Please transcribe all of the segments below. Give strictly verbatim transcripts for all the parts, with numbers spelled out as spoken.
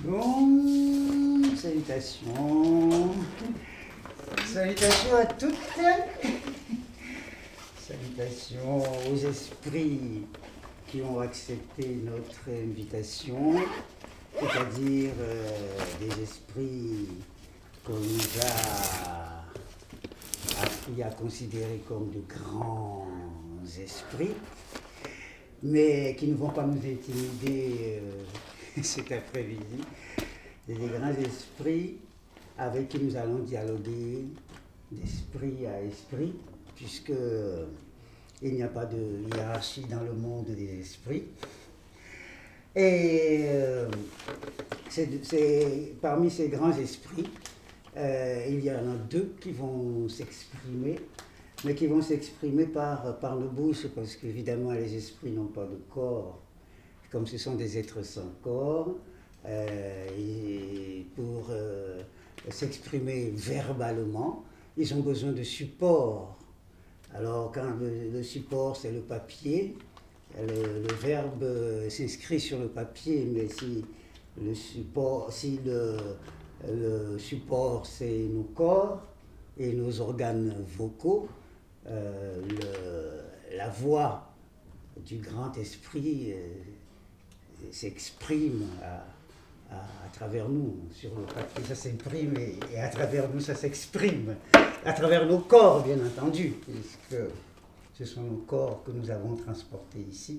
Bon, salutations. Salutations à toutes. Salutations aux esprits qui ont accepté notre invitation, c'est-à-dire euh, des esprits qu'on nous a appris à considérer comme de grands esprits, mais qui ne vont pas nous intimider euh, cet après-midi. Des grands esprits avec qui nous allons dialoguer d'esprit à esprit, puisque il n'y a pas de hiérarchie dans le monde des esprits. Et euh, c'est, c'est, parmi ces grands esprits, euh, il y en a deux qui vont s'exprimer, mais qui vont s'exprimer par, par nos bouches, parce qu'évidemment les esprits n'ont pas de corps, comme ce sont des êtres sans corps, euh, et pour euh, s'exprimer verbalement, ils ont besoin de support. Alors quand le, le support c'est le papier, le, le verbe s'inscrit sur le papier, mais si le support, si le, le support c'est nos corps et nos organes vocaux, euh, le, la voix du grand esprit euh, s'exprime à, à, à travers nous. Sur le papier ça s'imprime et, et à travers nous ça s'exprime. À travers nos corps, bien entendu, puisque ce sont nos corps que nous avons transportés ici,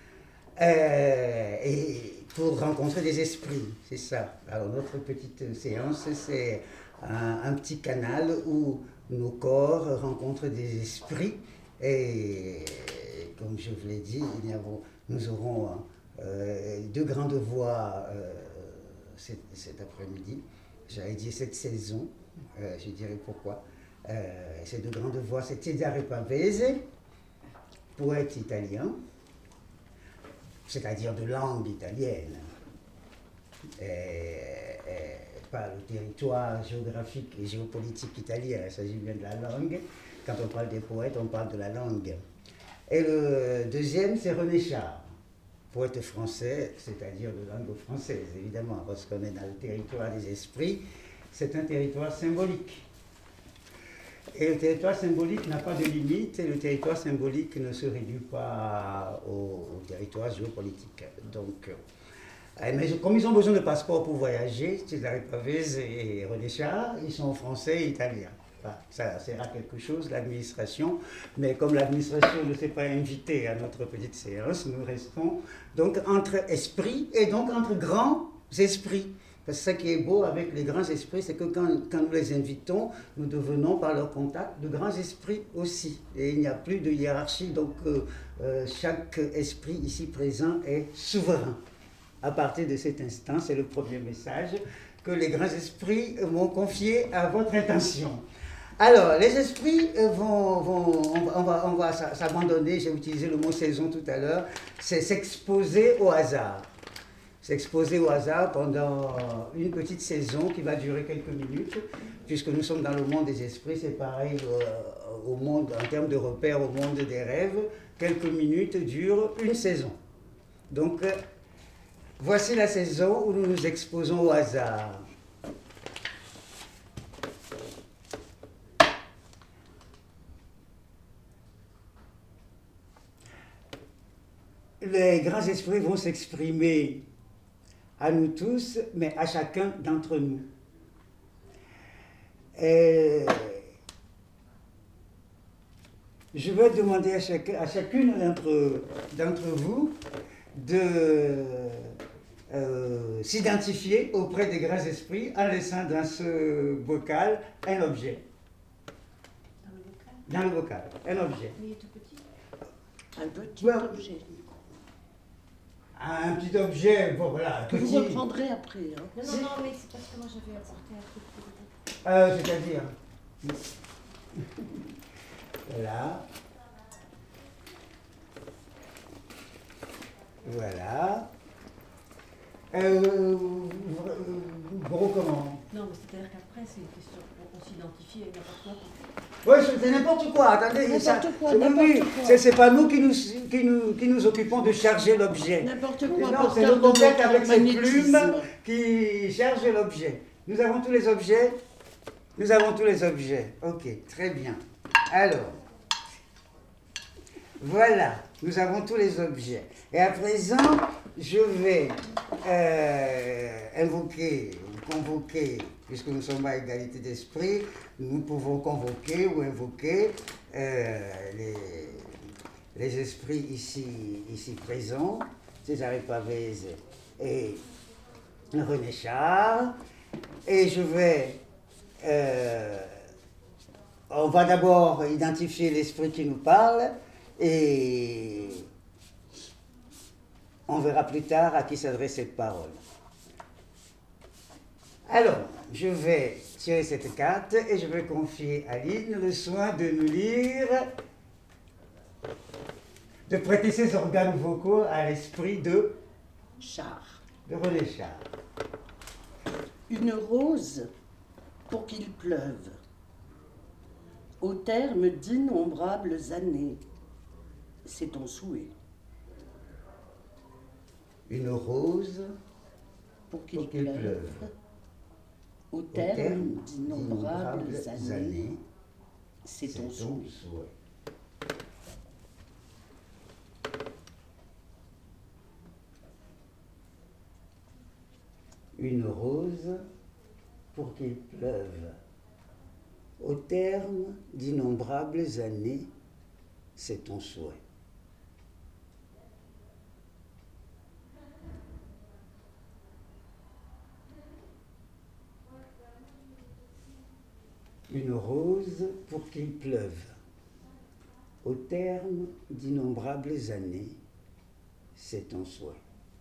euh, et pour rencontrer des esprits, c'est ça. Alors notre petite séance, c'est un, un petit canal où nos corps rencontrent des esprits, et comme je vous l'ai dit, nous aurons euh, deux grandes voix euh, cet, cet après-midi, j'allais dire cette saison, euh, je dirais pourquoi. Euh, ces deux grandes voix, c'est Cesare Pavese, poète italien, c'est-à-dire de langue italienne, et, et pas le territoire géographique et géopolitique italien, il s'agit bien de la langue. Quand on parle des poètes, on parle de la langue. Et le deuxième, c'est René Char, poète français, c'est-à-dire de langue française, évidemment, parce qu'on est dans le territoire des esprits, c'est un territoire symbolique. Et le territoire symbolique n'a pas de limite, et le territoire symbolique ne se réduit pas au, au territoire géopolitique. Donc, euh, mais comme ils ont besoin de passeport pour voyager, Cesare Pavese et René Char, ils sont français et italiens. Enfin, ça sert à quelque chose, l'administration, mais comme l'administration ne s'est pas invitée à notre petite séance, nous restons donc entre esprits et donc entre grands esprits. Parce que ce qui est beau avec les grands esprits, c'est que quand, quand nous les invitons, nous devenons par leur contact de grands esprits aussi. Et il n'y a plus de hiérarchie, donc euh, euh, chaque esprit ici présent est souverain. À partir de cet instant, c'est le premier message que les grands esprits m'ont confié à votre intention. Alors, les esprits vont, vont on va, on va s'abandonner, j'ai utilisé le mot saison tout à l'heure, c'est s'exposer au hasard. S'exposer au hasard pendant une petite saison qui va durer quelques minutes, puisque nous sommes dans le monde des esprits, c'est pareil euh, au monde, en termes de repères, au monde des rêves, quelques minutes durent une saison. Donc, euh, voici la saison où nous nous exposons au hasard. Les grands esprits vont s'exprimer à nous tous, mais à chacun d'entre nous. Et je vais demander à, chacun, à chacune d'entre, d'entre vous de euh, s'identifier auprès des grands esprits en laissant dans ce bocal un objet. Dans le bocal Dans le bocal, un objet. Il est tout petit. Un petit ouais. objet. Un petit objet, bon voilà, que petit. vous reprendrez après. Hein. Non, non, non, mais c'est parce que moi j'avais apporté un truc pour vous. Euh, c'est-à-dire voilà. Voilà. Euh, gros comment Non, mais c'est-à-dire qu'après, c'est une question, on, on s'identifie avec n'importe quoi. Oui, c'est n'importe quoi, attendez. Ça, N'importe quoi, c'est- n'importe oui, quoi. c'est- c'est pas nous qui nous, qui, nous, qui nous occupons de charger l'objet. N'importe Non, quoi, c'est porteur le de contact notre avec cette magnétisme. plume qui charge l'objet. Nous avons tous les objets. Nous avons tous les objets. Ok, très bien. Alors, voilà, nous avons tous les objets. Et à présent, je vais euh, invoquer ou convoquer, puisque nous sommes à égalité d'esprit, nous pouvons convoquer ou invoquer euh, les, les esprits ici, ici présents, César Pavese et René Char. Et je vais... Euh, on va d'abord identifier l'esprit qui nous parle et on verra plus tard à qui s'adresse cette parole. Alors, je vais tirer cette carte et je vais confier à Lynn le soin de nous lire, de prêter ses organes vocaux à l'esprit de, Char. de René Char. Une rose pour qu'il pleuve. Au terme d'innombrables années, c'est ton souhait. Une rose Pour qu'il pour qu'il pleuve. pleuve. Au Au terme terme d'innombrables d'innombrables années, années, c'est c'est ton ton souhait. souhait. Une rose pour qu'il pleuve. Au terme d'innombrables années, c'est ton souhait. Une rose pour qu'il pleuve. Au terme d'innombrables années, c'est ton souhait.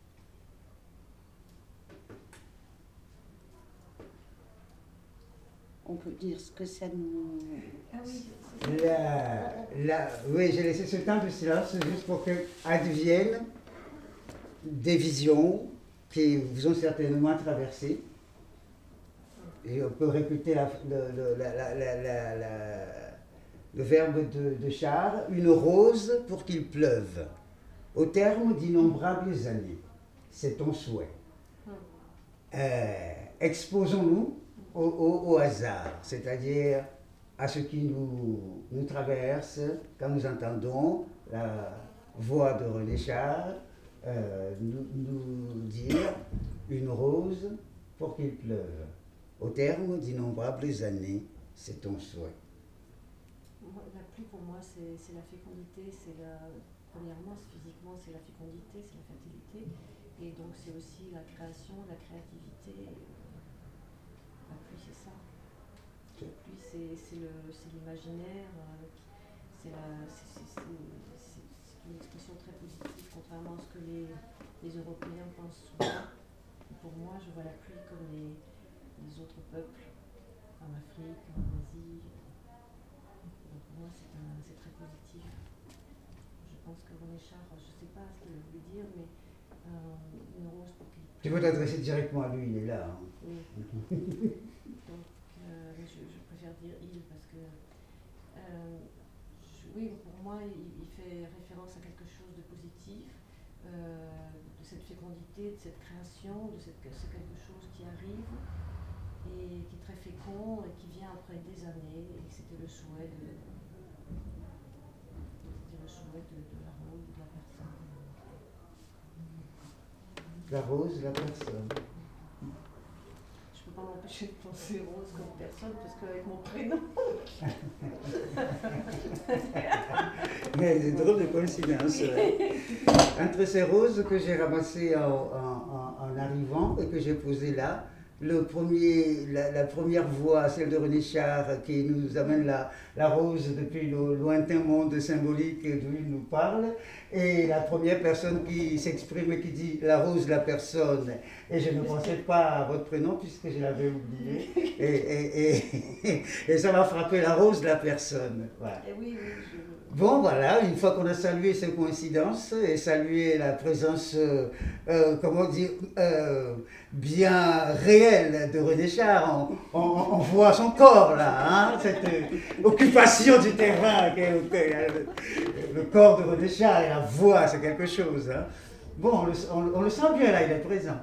On peut dire ce que ça nous... Ah oui, La, la, oui, j'ai laissé ce temps de silence juste pour que adviennent des visions qui vous ont certainement traversé. Et on peut répéter la, le, le, la, la, la, la, la, le verbe de, de Char, une rose pour qu'il pleuve, au terme d'innombrables années. C'est ton souhait. Euh, exposons-nous au, au, au hasard, c'est-à-dire à ce qui nous, nous traverse quand nous entendons la voix de René Char euh, nous, nous dire une rose pour qu'il pleuve. Au terme d'innombrables années, c'est ton souhait. Moi, la pluie pour moi c'est c'est la fécondité, c'est la premièrement physiquement c'est la fécondité, c'est la fertilité et donc c'est aussi la création, la créativité. La pluie c'est ça. La pluie c'est c'est le c'est l'imaginaire, euh, c'est la c'est c'est- c'est- c'est- c'est une expression très positive contrairement à ce que les, les Européens pensent souvent. Pour moi je vois la pluie comme les, les autres peuples en Afrique, en Asie. Donc pour moi, c'est un- c'est très positif. Je pense que René Char, je ne sais pas ce qu'il a voulu dire, mais euh, une rose pour qu'il Tu veux t'adresser directement à lui, il est là. Hein. Oui. Donc, euh, mais je, je préfère dire il parce que, euh, je- oui, pour moi, il, il fait référence à quelque chose de positif, euh, de cette fécondité, de cette création, de cette, c'est quelque chose qui arrive et qui est très fécond et qui vient après des années et que c'était le souhait de, c'était le souhait de, de la rose, de la personne. La rose, la personne. Je peux pas m'empêcher de penser rose comme personne parce qu'avec mon prénom. Mais c'est drôle de coïncidence. Ouais. Entre ces roses que j'ai ramassées en, en, en, en arrivant et que j'ai posées là, le premier, la, la première voix, celle de René Char, qui nous amène la, la rose depuis le lointain monde symbolique d'où il nous parle, et la première personne qui s'exprime et qui dit la rose, la personne. Et je ne pensais pas à votre prénom puisque je l'avais oublié, et, et, et, et ça m'a frappé, la rose, la personne. Voilà. Et oui, oui, je, Bon, voilà, une fois qu'on a salué ces coïncidences et salué la présence, euh, euh, comment dire, euh, bien réelle de René Char, on, on, on voit son corps là, hein, cette euh, occupation du terrain, que, que, le, le corps de René Char et la voix, c'est quelque chose. Hein. Bon, on le, on, on le sent bien là, il est présent.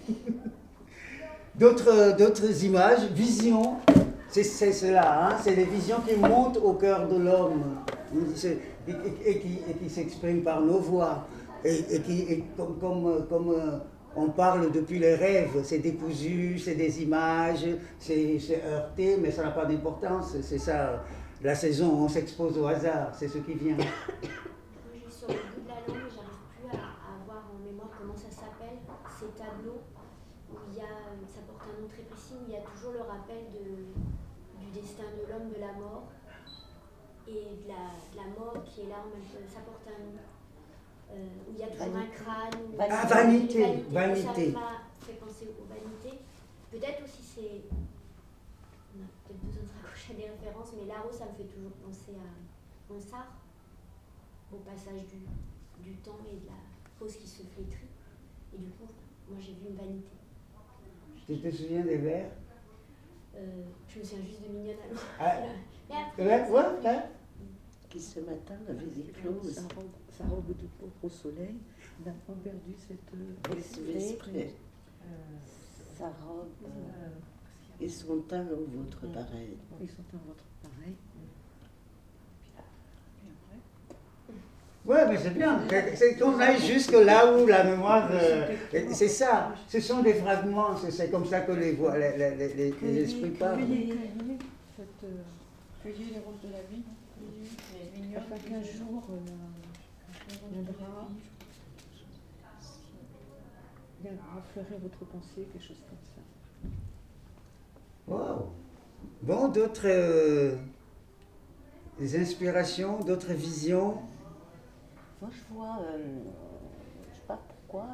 D'autres, d'autres images, visions. C'est cela, hein, c'est les visions qui montent au cœur de l'homme et, et, et qui, qui s'expriment par nos voix. Et, et qui, et comme, comme, comme on parle depuis les rêves, c'est décousu, c'est des images, c'est heurté, mais ça n'a pas d'importance. C'est ça, la saison, on s'expose au hasard, c'est ce qui vient. Je suis sur le bout de la langue, j'arrive plus à, à avoir en mémoire comment ça s'appelle, ces tableaux où il y a, ça porte un nom très précis, où il y a toujours le rappel de, du destin de l'homme, de la mort, et de la, de la mort qui est là en même temps, ça porte un nom, euh, où il y a toujours vanité. Un crâne. Ah, vanité, vanité. Ça m'a fait penser aux vanités. Peut-être aussi c'est, on a peut-être besoin de se raccrocher à des références, mais Larraux, ça me fait toujours penser à Ronsard, au passage du, du temps et de la fausse qui se flétrit. Et du coup, moi j'ai vu une vanité. Tu te souviens des vers? euh, Je me souviens juste de Mignonne à l'eau. Ah, ouais, ouais, ouais. Qui ce matin avait éclose. Sa robe, sa robe de pourpre au soleil n'a pas perdu cette esprit. Euh, sa robe euh, et son teint au vôtre pareil. Et son teint au vôtre pareil. Ouais, mais c'est bien. C'est qu'on aille jusque là où la mémoire. Euh, c'est ça. Ce sont des fragments. C'est comme ça que les, voix, les, les, les, les esprits parlent. Cueillez, cette, euh, cueillez les roses de la vie. Afin qu'un jour euh, viendra, viendra fleurir votre pensée, quelque chose comme ça. Wow. Bon, d'autres euh, des inspirations, d'autres visions. Moi, je vois, euh, je ne sais pas pourquoi,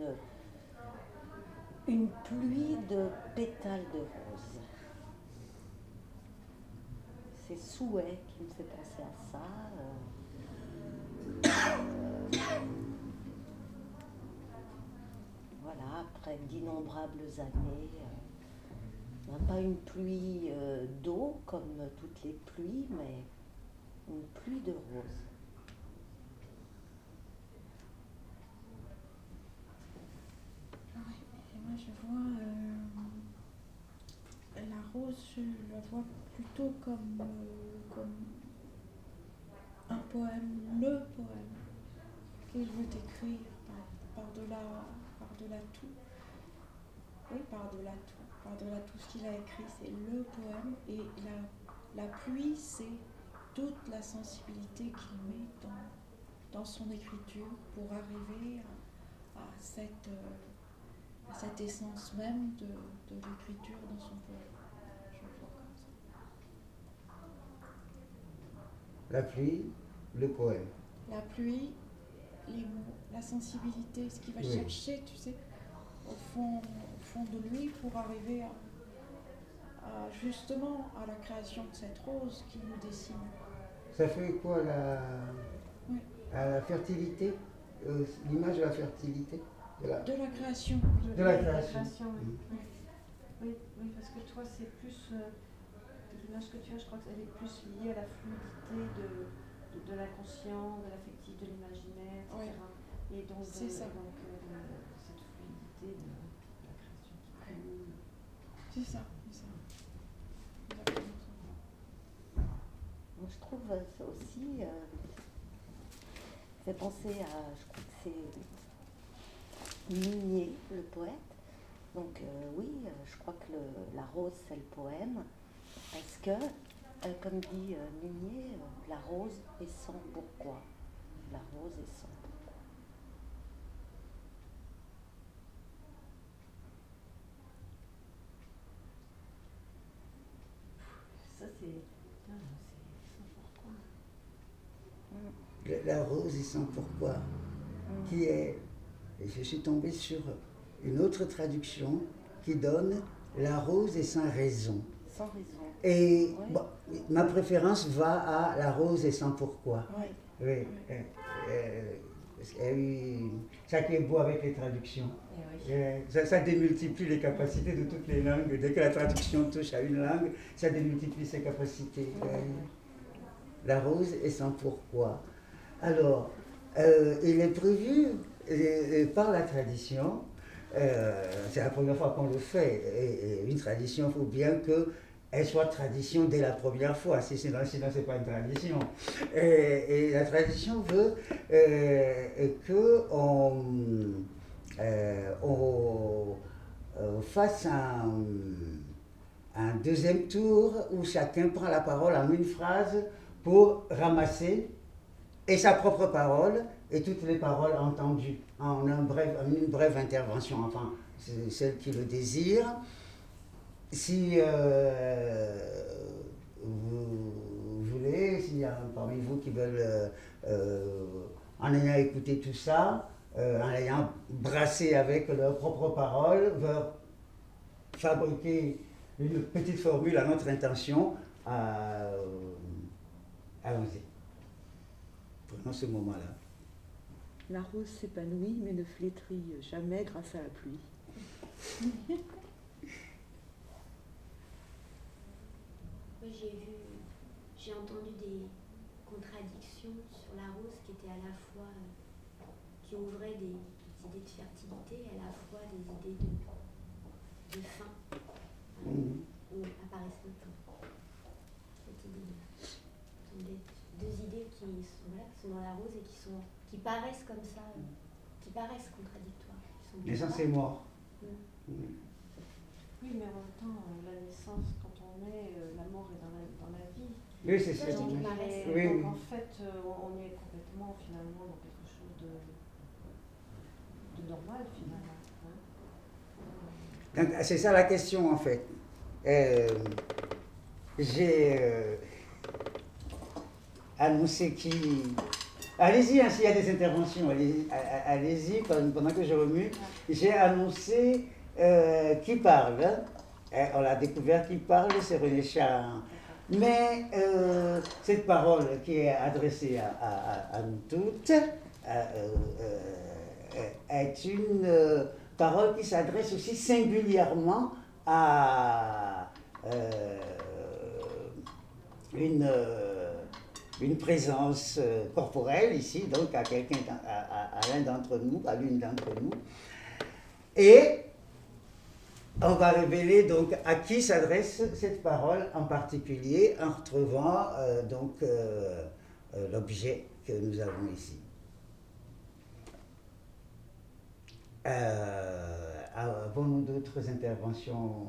une, une pluie de pétales de rose. C'est Souhait qui me fait penser à ça. Euh, euh, voilà, après d'innombrables années, euh, pas une pluie euh, d'eau comme toutes les pluies, mais une pluie de roses. Moi, je vois euh, la rose, je la vois plutôt comme, euh, comme un poème, le poème qu'il veut écrire par, par-delà, par-delà tout. Oui, par-delà tout. Par-delà tout ce qu'il a écrit, c'est le poème. Et la, la pluie, c'est toute la sensibilité qu'il met dans, dans son écriture pour arriver à, à cette... Euh, à cette essence même de, de l'écriture dans son poème. Je le vois comme ça. La pluie, le poème. La pluie, les mots, la sensibilité, ce qu'il va oui. chercher, tu sais, au fond, au fond de lui pour arriver à, à, justement à la création de cette rose qui nous dessine. Ça fait quoi la, oui. à la fertilité, euh, l'image de la fertilité? De la, de la création. De, de la création. création oui. Oui. Oui, oui, parce que toi, c'est plus. Euh, l'image que tu as, je crois qu'elle est plus liée à la fluidité de, de, de l'inconscient, de l'affectif, de l'imaginaire, et cetera. Oui. Et donc, c'est ça. Donc, euh, cette fluidité de, de la création qui coule. C'est ça, c'est ça. Moi, je trouve ça aussi. Euh, ça fait penser à. Je crois que c'est. Migné, le poète. Donc euh, oui, euh, je crois que le, la rose, c'est le poème, parce que, euh, comme dit euh, Migné, euh, la rose est sans pourquoi. La rose est sans pourquoi. Ça, c'est... Non, c'est sans pourquoi. La, la rose est sans pourquoi, mmh. qui est... Et je suis tombée sur une autre traduction qui donne « La rose est sans raison ». sans raison. Et Ouais. bon, ma préférence va à La rose et sans pourquoi. Ouais. Oui. Euh, euh, euh, oui. Ça qui est beau avec les traductions. Et oui. Euh, Ça, ça démultiplie les capacités de toutes les langues. Dès que la traduction touche à une langue, ça démultiplie ses capacités. Euh, La rose et sans pourquoi. Alors, euh, il est prévu euh, par la tradition, euh, c'est la première fois qu'on le fait, et, et une tradition, il faut bien qu'elle soit tradition dès la première fois, si sinon, sinon ce n'est pas une tradition. Et, et la tradition veut euh, qu'on euh, on, euh, fasse un, un deuxième tour où chacun prend la parole en une phrase pour ramasser et sa propre parole et toutes les paroles entendues en, un bref, en une brève intervention, enfin, c'est celle qui le désire. Si euh, vous voulez, s'il y a parmi vous qui veulent, euh, euh, en ayant écouté tout ça, euh, en ayant brassé avec leurs propres paroles, veulent fabriquer une petite formule à notre intention, euh, allons-y. Prenons ce moment-là. La rose s'épanouit mais ne flétrit jamais grâce à la pluie. Oui, j'ai vu, j'ai entendu des contradictions sur la rose qui étaient à la fois, euh, qui ouvraient des, des idées de fertilité et à la fois des idées de, de fin, euh, Mmh. où apparaissent cette, cette idée de, ce sont des, deux idées qui sont, voilà, qui sont dans la rose et qui, sont, qui paraissent comme ça, euh, qui paraissent contradictoires. Qui sont Naissance et mort. Mmh. Mmh. Oui, mais en même temps, euh, la naissance, quand on est, euh, la mort est dans la, dans la vie. Oui, c'est ça. Ça, j'ai Donc, dit Oui, paraissent. euh, oui. donc, en fait, euh, on on est complètement, finalement, dans quelque chose de, de normal, finalement. Hein. Donc, c'est ça la question en fait. Euh, J'ai euh, annoncé qui. Allez-y, hein, s'il y a des interventions, allez-y, allez-y pendant, pendant que je remue. J'ai annoncé euh, qui parle. Hein. On l'a découvert qui parle, c'est René Char. Mais euh, cette parole qui est adressée à, à, à nous toutes euh, euh, est une euh, parole qui s'adresse aussi singulièrement à euh, une, euh, une présence euh, corporelle ici, donc à quelqu'un, à, à, à l'un d'entre nous, à l'une d'entre nous. Et on va révéler donc à qui s'adresse cette parole en particulier en retrouvant euh, donc euh, euh, l'objet que nous avons ici. Euh, avons-nous d'autres interventions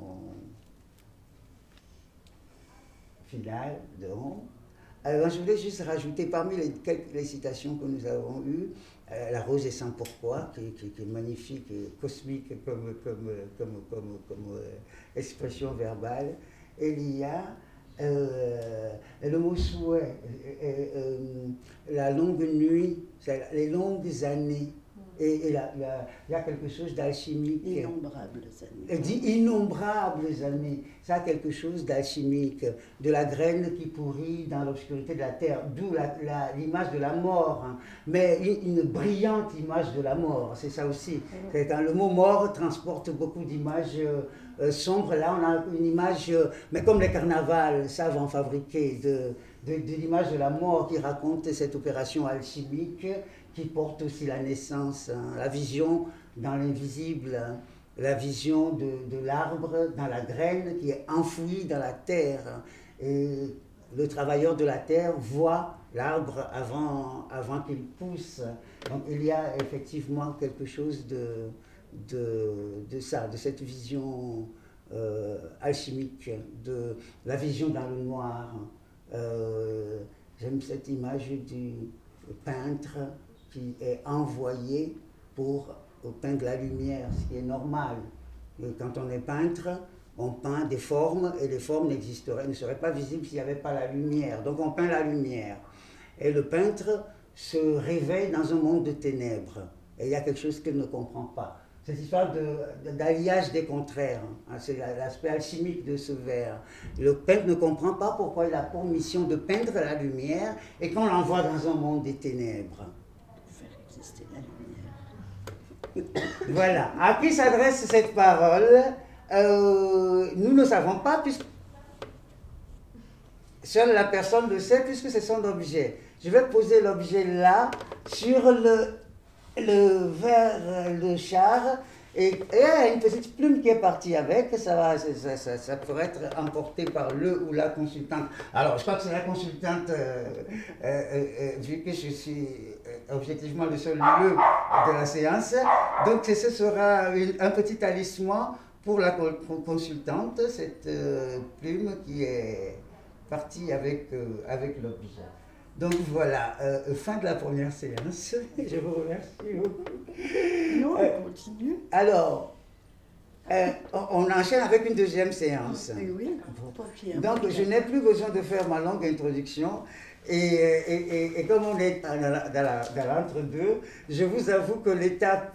finales? Non. Alors, je voulais juste rajouter parmi les, quelques, les citations que nous avons eues, euh, La rose et sans pourquoi, qui, qui, qui est magnifique et cosmique comme, comme, comme, comme, comme euh, expression verbale. Et il y a euh, le mot souhait, euh, euh, la longue nuit, les longues années. Et, et là, là, il y a quelque chose d'alchimique. Innombrables années. Elle dit innombrables années. Ça a quelque chose d'alchimique, de la graine qui pourrit dans l'obscurité de la terre, d'où l'image de la mort, hein. Mais une, une brillante image de la mort, c'est ça aussi. C'est quand le mot mort transporte beaucoup d'images euh, sombres. Là, on a une image, euh, mais comme les carnavals savent en fabriquer, de, de, de l'image de la mort qui raconte cette opération alchimique, qui porte aussi la naissance, hein, la vision dans l'invisible, hein, la vision de, de l'arbre dans la graine qui est enfouie dans la terre. Hein, et le travailleur de la terre voit l'arbre avant, avant qu'il pousse. Donc il y a effectivement quelque chose de, de, de ça, de cette vision euh, alchimique, de la vision dans le noir. Euh, j'aime cette image du peintre qui est envoyé pour peindre la lumière, ce qui est normal. Et quand on est peintre, on peint des formes et les formes n'existeraient, ne seraient pas visibles s'il n'y avait pas la lumière. Donc on peint la lumière. Et le peintre se réveille dans un monde de ténèbres. Et il y a quelque chose qu'il ne comprend pas. cette histoire d'alliage de, des contraires. Hein, c'est l'aspect alchimique de ce verre. Le peintre ne comprend pas pourquoi il a pour mission de peindre la lumière et qu'on l'envoie dans un monde des ténèbres. Pour faire exister la lumière. Voilà. À qui s'adresse cette parole? euh, Nous ne savons pas, puisque seule la personne le sait, puisque c'est son objet. Je vais poser l'objet là, sur le, le verre, le char, et il y a une petite plume qui est partie avec, ça, va, ça, ça, ça pourrait être emporté par le ou la consultante. Alors, je crois que c'est la consultante, euh, euh, euh, vu que je suis objectivement le seul lieu de la séance. Donc, ce sera une, un petit alissement pour la consultante, cette euh, plume qui est partie avec, euh, avec l'objet. Donc voilà, euh, fin de la première séance. Je vous remercie beaucoup. Non, euh, on continue. Alors, euh, on, on enchaîne avec une deuxième séance. Oui, oui. Donc je n'ai plus besoin de faire ma longue introduction. Et, et, et, et comme on est dans l'entre-deux, je vous avoue que l'étape,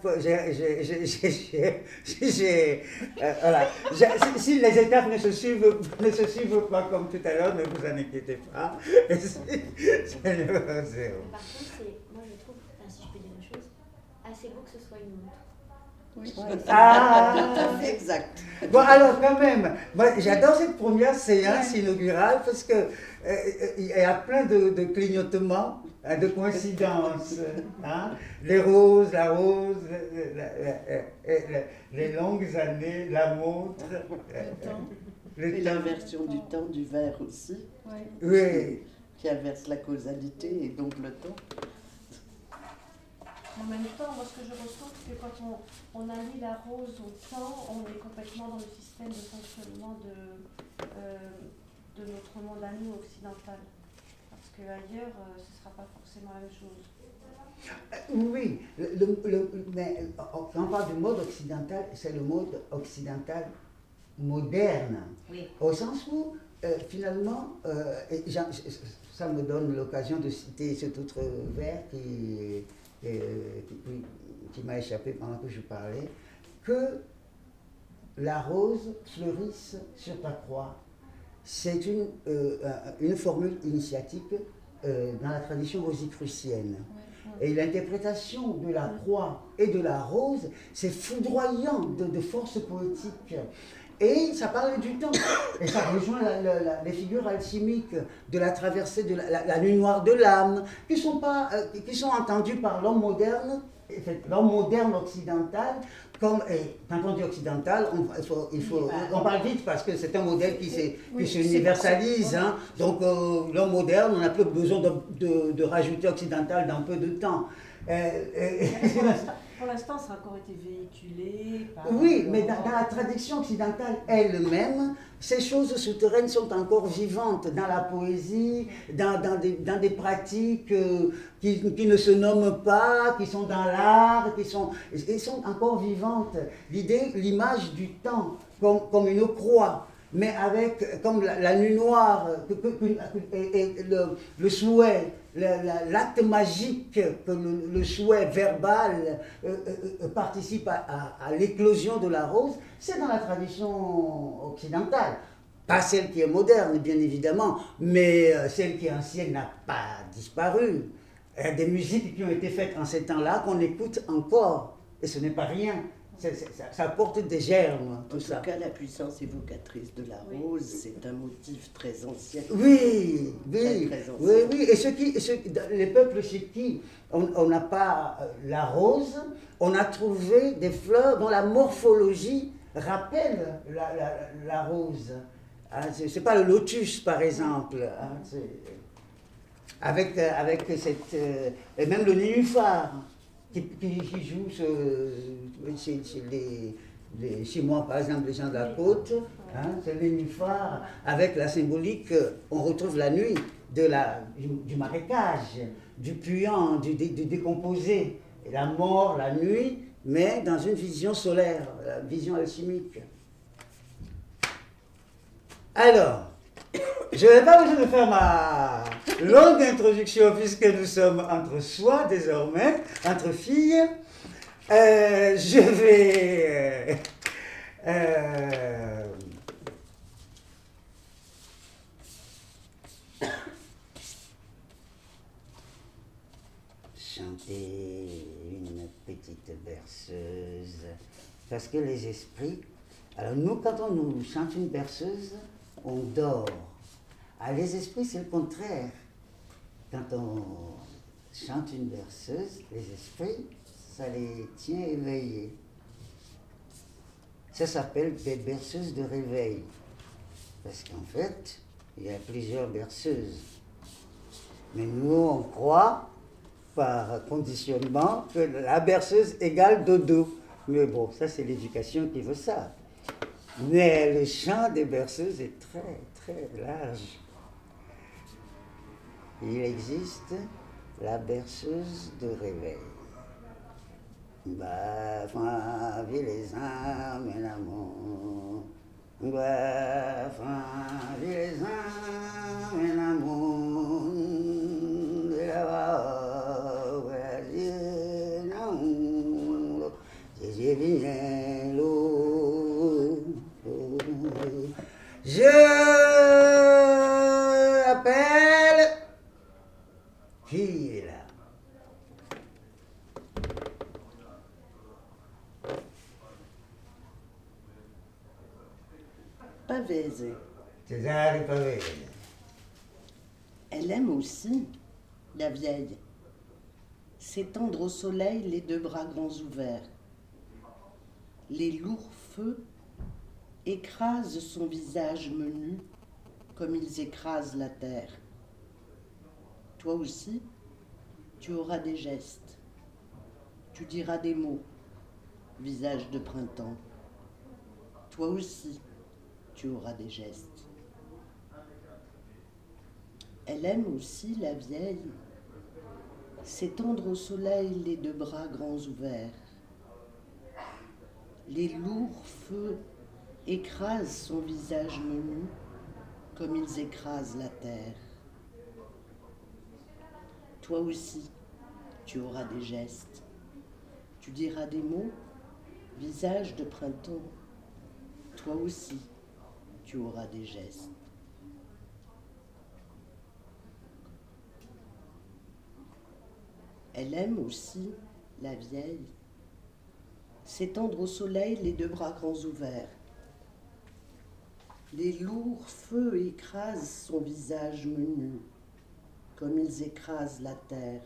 voilà, si les étapes ne se, suivent, ne se suivent pas comme tout à l'heure, ne vous en inquiétez pas. C'est le zéro. Par contre, moi je trouve, enfin, si je peux dire une chose, assez beau que ce soit une montre. Oui. Ah, tout à fait exact. Bon, alors quand même, j'adore cette première séance inaugurale parce que euh, il y a plein de, de clignotements, hein, de coïncidences. Hein, les roses, la rose, la, la, la, la, les longues années, la montre. Le temps. Le Et temps. l'inversion du temps du verre aussi, Ouais. Oui. qui inverse la causalité et donc le temps. En même temps, moi, ce que je ressens, c'est que quand on, on allie la rose au temps, on est complètement dans le système de fonctionnement de, euh, de notre monde à nous occidental. Parce qu'ailleurs, euh, ce ne sera pas forcément la même chose. Oui, le, le, mais quand on parle du mode occidental, c'est le mode occidental moderne. Oui. Au sens où, euh, finalement, euh, et ça me donne l'occasion de citer cet autre vers qui... Euh, qui, qui m'a échappé pendant que je parlais, que la rose fleurisse sur ta croix. C'est une, euh, une formule initiatique euh, dans la tradition rosicrucienne. Et l'interprétation de la croix et de la rose, c'est foudroyant de, de force poétique. Et ça parle du temps. Et ça rejoint la, la, la, les figures alchimiques de la traversée de la, la, la nuit noire de l'âme, qui sont, pas, euh, qui sont entendues par l'homme moderne, l'homme moderne occidental, comme, et quand on dit occidental, on, il faut, il faut, on parle vite parce que c'est un modèle qui se oui, universalise. Hein. Donc euh, l'homme moderne, on n'a plus besoin de, de, de rajouter occidental dans peu de temps. Euh, euh, Pour l'instant, ça a encore été véhiculé par... Oui, mais dans, dans la tradition occidentale elle-même, ces choses souterraines sont encore vivantes dans la poésie, dans, dans, des, dans des pratiques euh, qui, qui ne se nomment pas, qui sont dans l'art, qui sont, et sont encore vivantes. L'idée, l'image du temps comme, comme une croix, mais avec comme la, la nuit noire que, que, que, et, et le, le souhait, l'acte magique que le, le souhait verbal euh, euh, participe à, à, à l'éclosion de la rose, c'est dans la tradition occidentale. Pas celle qui est moderne, bien évidemment, mais celle qui est ancienne n'a pas disparu. Il y a des musiques qui ont été faites en ces temps-là qu'on écoute encore, et ce n'est pas rien. C'est, c'est, ça, ça porte des germes, tout en ça. tout cas, la puissance évocatrice de la rose, oui. C'est un motif très ancien. Oui, oui, très, très oui, oui. Et ceux qui, ceux, les peuples chez qui on n'a pas la rose, on a trouvé des fleurs dont la morphologie rappelle la, la, la rose. Hein, c'est pas le lotus, par exemple. Hein, avec, avec cette... Et même le nénuphar. Qui, qui, qui joue ce, chez, chez, les, les, chez moi, par exemple, les gens de la côte, hein, c'est le nénuphar, avec la symbolique, on retrouve la nuit de la, du, du marécage, du puant, du, du, du décomposé, et la mort, la nuit, mais dans une vision solaire, la vision alchimique. Alors, je n'ai pas besoin de faire ma longue introduction puisque nous sommes entre soi désormais, entre filles. Euh, je vais... Euh, euh, chanter une petite berceuse. Parce que les esprits... Alors nous, quand on nous chante une berceuse, on dort. Ah, les esprits, c'est le contraire. Quand on chante une berceuse, les esprits, ça les tient éveillés. Ça s'appelle des berceuses de réveil. Parce qu'en fait, il y a plusieurs berceuses. Mais nous, on croit, par conditionnement, que la berceuse égale dodo. Mais bon, ça, c'est l'éducation qui veut ça. Mais le champ des berceuses est très, très large. Il existe la berceuse de réveil. Bah, enfin, vie les âmes et l'amour. Bah, enfin, vie les âmes et l'amour. De là-bas, vas-y, l'amour. J'ai bien l'eau. Je appelle. Qui est là? Pavese. César Pavese. Elle aime aussi, la vieille, s'étendre au soleil les deux bras grands ouverts. Les lourds feux écrasent son visage menu comme ils écrasent la terre. Toi aussi, tu auras des gestes, tu diras des mots, visage de printemps. Toi aussi, tu auras des gestes. Elle aime aussi, la vieille, s'étendre au soleil les deux bras grands ouverts. Les lourds feux écrasent son visage menu comme ils écrasent la terre. Toi aussi, tu auras des gestes. Tu diras des mots, visage de printemps. Toi aussi, tu auras des gestes. Elle aime aussi, la vieille, s'étendre au soleil les deux bras grands ouverts. Les lourds feux écrasent son visage menu, comme ils écrasent la terre.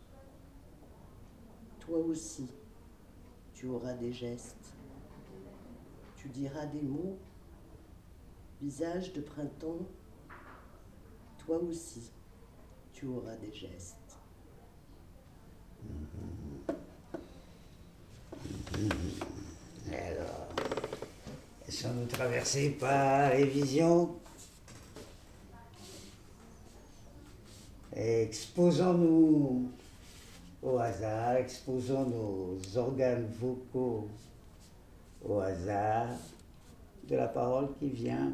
Toi aussi, tu auras des gestes. Tu diras des mots, visage de printemps. Toi aussi, tu auras des gestes. Alors, sommes-nous traversés par les visions? Exposons-nous au hasard, exposons nos organes vocaux au hasard de la parole qui vient,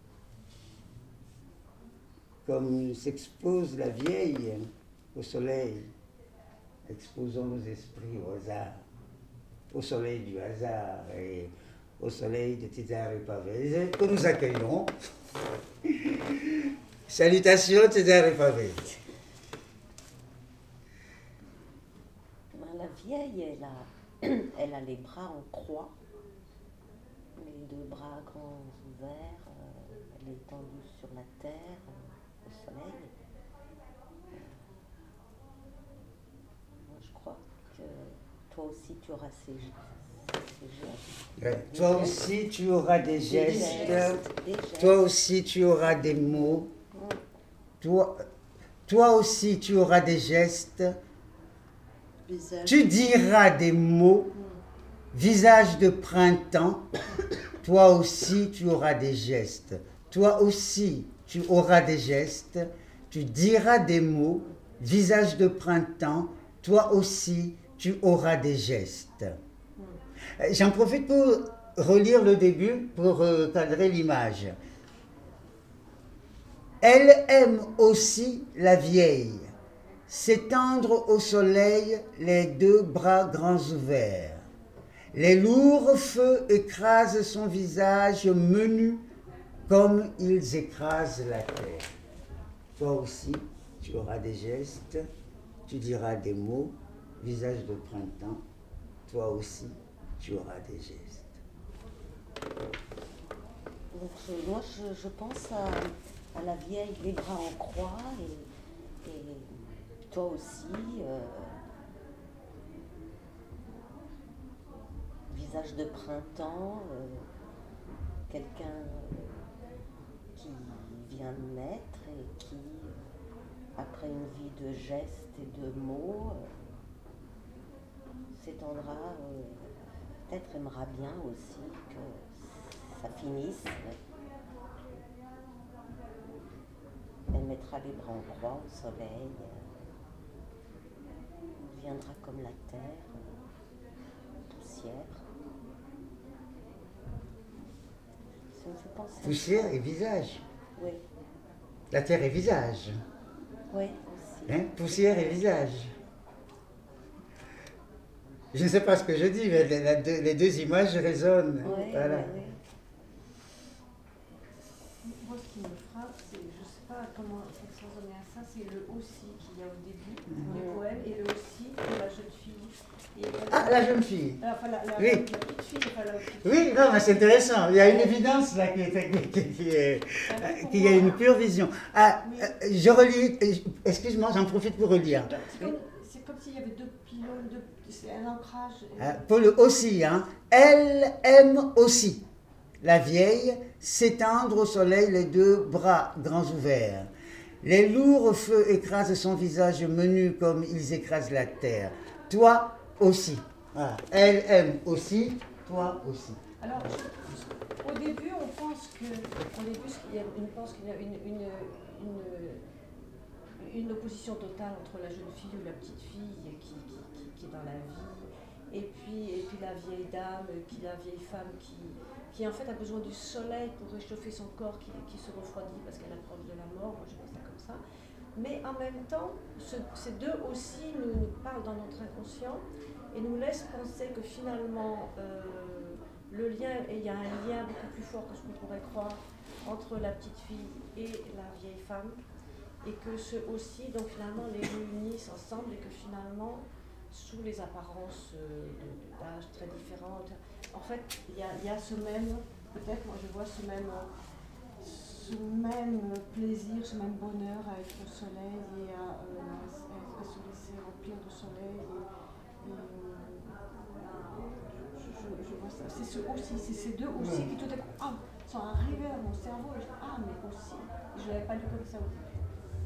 comme s'expose la vieille au soleil. Exposons nos esprits au hasard, au soleil du hasard et au soleil de César Pavese, que nous accueillons. Salutations, César Pavese. La vieille, elle a, elle a les bras en croix, les deux bras grands ouverts, euh, elle est tendue sur la terre, euh, au soleil. Moi, je crois que toi aussi, tu auras ces, ces gestes. Ouais. Toi aussi, tu auras des gestes. Des gestes, des gestes. Toi aussi, tu auras des mots. Toi, toi aussi, tu auras des gestes. Visage. Tu diras des mots. Visage de printemps. Toi aussi, tu auras des gestes. Toi aussi, tu auras des gestes. Tu diras des mots. Visage de printemps. Toi aussi, tu auras des gestes. J'en profite pour relire le début, pour euh, cadrer l'image. Elle aime aussi la vieille, s'étendre au soleil les deux bras grands ouverts. Les lourds feux écrasent son visage menu comme ils écrasent la terre. Toi aussi, tu auras des gestes, tu diras des mots, visage de printemps. Toi aussi, tu auras des gestes. Donc, je- moi, je, je pense à, à la vieille, les bras en croix, et, et toi aussi, euh, visage de printemps, euh, quelqu'un euh, qui vient de naître et qui, euh, après une vie de gestes et de mots, euh, s'étendra, euh, peut-être aimera bien aussi que ça finisse. Elle mettra les bras en croix au soleil, elle viendra comme la terre, poussière. Ça me fait penser à Poussière ça. et visage. Oui, La terre est visage. oui, aussi. Hein? Poussière et visage. Je ne sais pas ce que je dis, mais les, la deux, les deux images résonnent. Oui, Voilà. oui, oui. Moi, ce qui me frappe, c'est, je ne sais pas comment s'exposer à ça, c'est le aussi qu'il y a au début du poème et le aussi de la jeune fille. Et Ah, la jeune fille. Enfin, la, la, Oui. la petite fille, enfin, la petite fille. Oui, non, mais c'est intéressant. Il y a une évidence là qui est, qui, qui- qui est, pour qui a moi. une pure vision. Ah, Oui. euh, je relis, euh, excuse-moi, j'en profite pour relire. C'est comme, c'est comme s'il y avait deux pylônes, deux, c'est un ancrage. Ah, pour le aussi, hein. Elle aime aussi. La vieille s'étendre au soleil les deux bras grands ouverts. Les lourds feux écrasent son visage menu comme ils écrasent la terre. Toi aussi. Voilà. Elle aime aussi, toi aussi. Alors, je- au début, on pense que, au début, il y a, on pense qu'il y a une, une, une, une opposition totale entre la jeune fille ou la petite fille qui, qui, qui, qui est dans la vie, et puis, et puis la vieille dame, qui la vieille femme qui, qui en fait a besoin du soleil pour réchauffer son corps qui, qui se refroidit parce qu'elle approche de la mort. Moi, je vois ça comme ça. Mais en même temps, ce, ces deux aussi nous, nous parlent dans notre inconscient et nous laissent penser que finalement, euh, le lien, et il y a un lien beaucoup plus fort que ce qu'on pourrait croire entre la petite fille et la vieille femme, et que ce aussi, donc finalement, les réunissent ensemble, et que finalement, sous les apparences euh, de- d'âge très différentes, en fait, il y a, il y a ce même, peut-être, moi je vois ce même, ce même plaisir, ce même bonheur à être au soleil et à, euh, à- à se laisser remplir de soleil. Et, et, euh, je, je- je vois ça. C'est ce aussi, c'est ces deux aussi qui tout à coup ah, sont arrivés à mon cerveau. Et je dis, ah, mais aussi. Et je ne l'avais pas lu comme ça au début.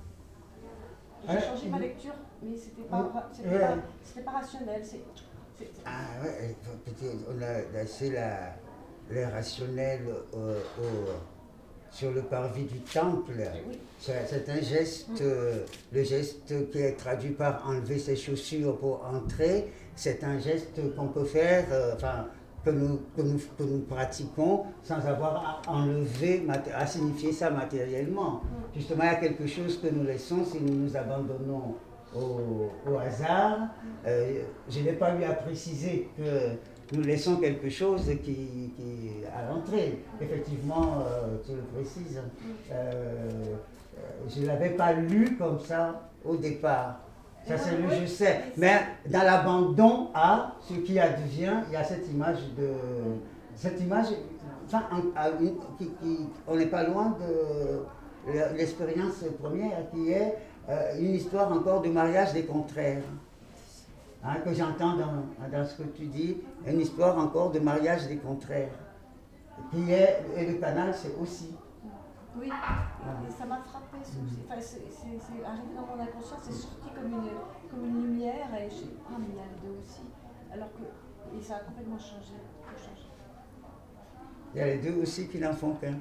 J'ai Ouais. changé ma lecture, mais c'était pas, Ouais. c'était Ouais. pas, c'était pas rationnel. C'est, c'est- c'est- Ah ouais, peut-être on a laissé la, le rationnel euh, au- sur le parvis du temple. oui. C'est c'est un geste, euh, le geste qui est traduit par enlever ses chaussures pour entrer. C'est un geste qu'on peut faire, euh, enfin, que nous, que, nous, que nous pratiquons sans avoir à enlever, maté- à signifier ça matériellement. Justement, il y a quelque chose que nous laissons si nous nous abandonnons au, au hasard. Euh, je n'ai pas eu à préciser que nous laissons quelque chose qui, qui à l'entrée. Effectivement, euh, tu le précises. Euh, je ne l'avais pas lu comme ça au départ. Ça, c'est le je sais. Mais dans l'abandon à ce qui advient, il y a cette image de. Cette image, enfin, en- à une- qui, qui- on n'est pas loin de l'expérience première qui est euh, une histoire encore de mariage des contraires. Hein, que j'entends dans, dans ce que tu dis, une histoire encore de mariage des contraires. Qui est, et le canal, c'est aussi. Oui, et ça m'a frappé. ce- Enfin, c'est, c'est- c'est arrivé dans mon inconscient, c'est sorti comme une, comme une lumière, et j'ai ah, mais il y a les deux aussi. Alors que, et ça a complètement changé. tout changé. Il y a les deux aussi qui n'en font qu'un.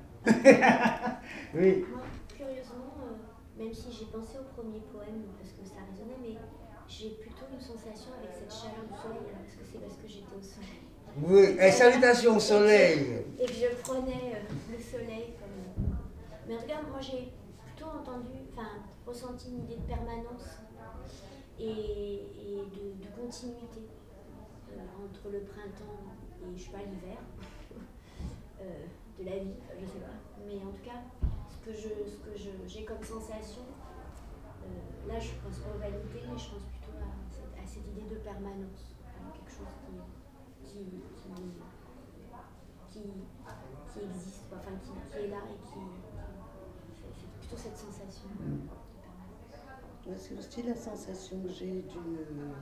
Oui. Moi, curieusement, euh, même si j'ai pensé au premier poème parce que ça résonnait, mais j'ai plutôt une sensation avec cette chaleur du soleil. Alors, est-ce que c'est parce que j'étais au soleil? Oui, et salutations au soleil. Et que je prenais euh, le soleil comme. Mais regarde, moi j'ai plutôt entendu, enfin ressenti une idée de permanence. et, et de, de continuité euh, entre le printemps et, je sais pas, l'hiver euh, de la vie, je sais pas. Mais en tout cas, ce que je, ce que je, j'ai comme sensation, euh, là je pense pas aux vanités, mais je pense plutôt à cette, à cette idée de permanence, à quelque chose qui, qui, qui, qui, qui existe, enfin qui, qui est là et qui, c'est plutôt cette sensation. C'est aussi la sensation que j'ai d'une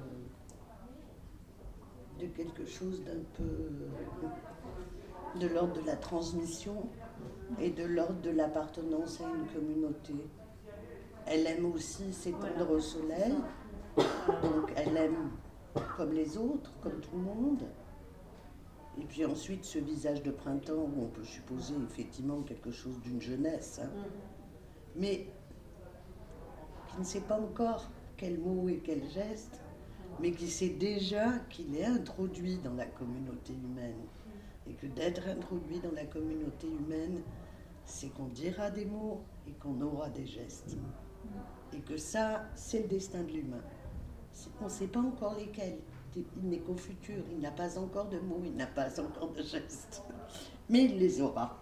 de quelque chose d'un peu de l'ordre de la transmission et de l'ordre de l'appartenance à une communauté. Elle aime aussi s'étendre au soleil, donc elle aime comme les autres, comme tout le monde. Et puis ensuite ce visage de printemps où on peut supposer effectivement quelque chose d'une jeunesse, hein. Mais qui ne sait pas encore quel mot et quel geste, mais qui sait déjà qu'il est introduit dans la communauté humaine. Et que d'être introduit dans la communauté humaine, c'est qu'on dira des mots et qu'on aura des gestes. Et que ça, c'est le destin de l'humain. On ne sait pas encore lesquels. Il n'est qu'au futur, il n'a pas encore de mots, il n'a pas encore de gestes. Mais il les aura.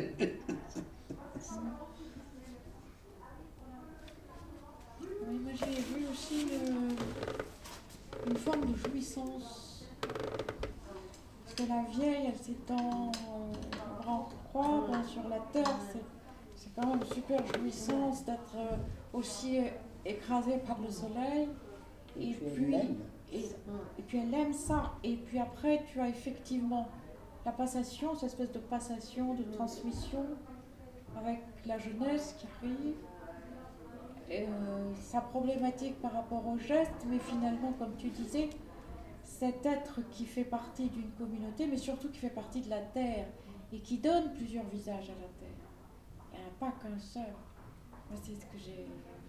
Oui, moi j'ai vu aussi le, une forme de jouissance. Parce que la vieille, elle s'étend euh, bras en croix ben, sur la terre. C'est, c'est quand même une super jouissance d'être euh, aussi écrasée par le soleil. Et, et, puis, puis, elle et, et puis elle aime ça. Et puis après, tu as effectivement la passation, cette espèce de passation, de transmission avec la jeunesse qui arrive. Euh, sa problématique par rapport au geste, mais finalement, comme tu disais, cet être qui fait partie d'une communauté, mais surtout qui fait partie de la terre et qui donne plusieurs visages à la terre. Il n'y en a pas qu'un seul. Moi, c'est ce que j'ai.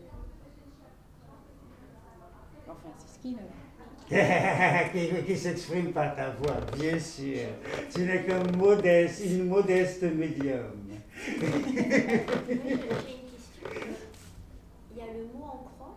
Enfin, c'est ce qu'il a. qui, qui s'exprime par ta voix, bien sûr. Tu n'es qu'un modeste, une modeste médium. J'ai une question. Il y a le mot en croix.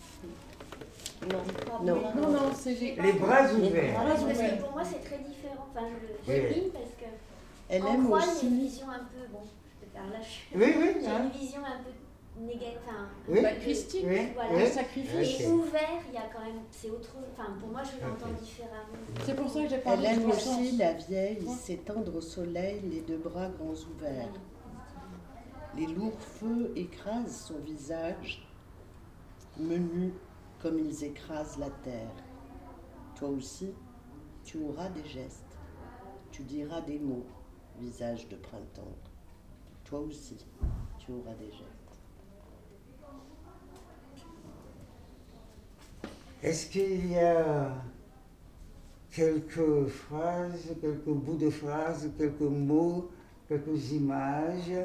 Non, non, Non, non, c'est les, Les bras ouverts. Ah, parce que pour moi, c'est très différent. Enfin, je le Oui. devine parce que Elle en aime croix, il y a aussi. une vision un peu. Bon, je peux faire là, je suis. Oui, oui. J'ai hein. une vision un peu négative. Enfin, Oui. bah, christique, Oui. voilà. le Oui. sacrifice. Et Ok. ouvert, il y a quand même. C'est autre. Enfin, pour moi, je l'entends Ok. différemment. C'est pour ça que j'ai Elle parlé aime de jouissance. aussi, la vieille, s'étendre au soleil, les deux bras grands ouverts. Les lourds feux écrasent son visage, menu comme ils écrasent la terre. Toi aussi, tu auras des gestes, tu diras des mots, visage de printemps. Toi aussi, tu auras des gestes. Est-ce qu'il y a quelques phrases, quelques bouts de phrases, quelques mots, quelques images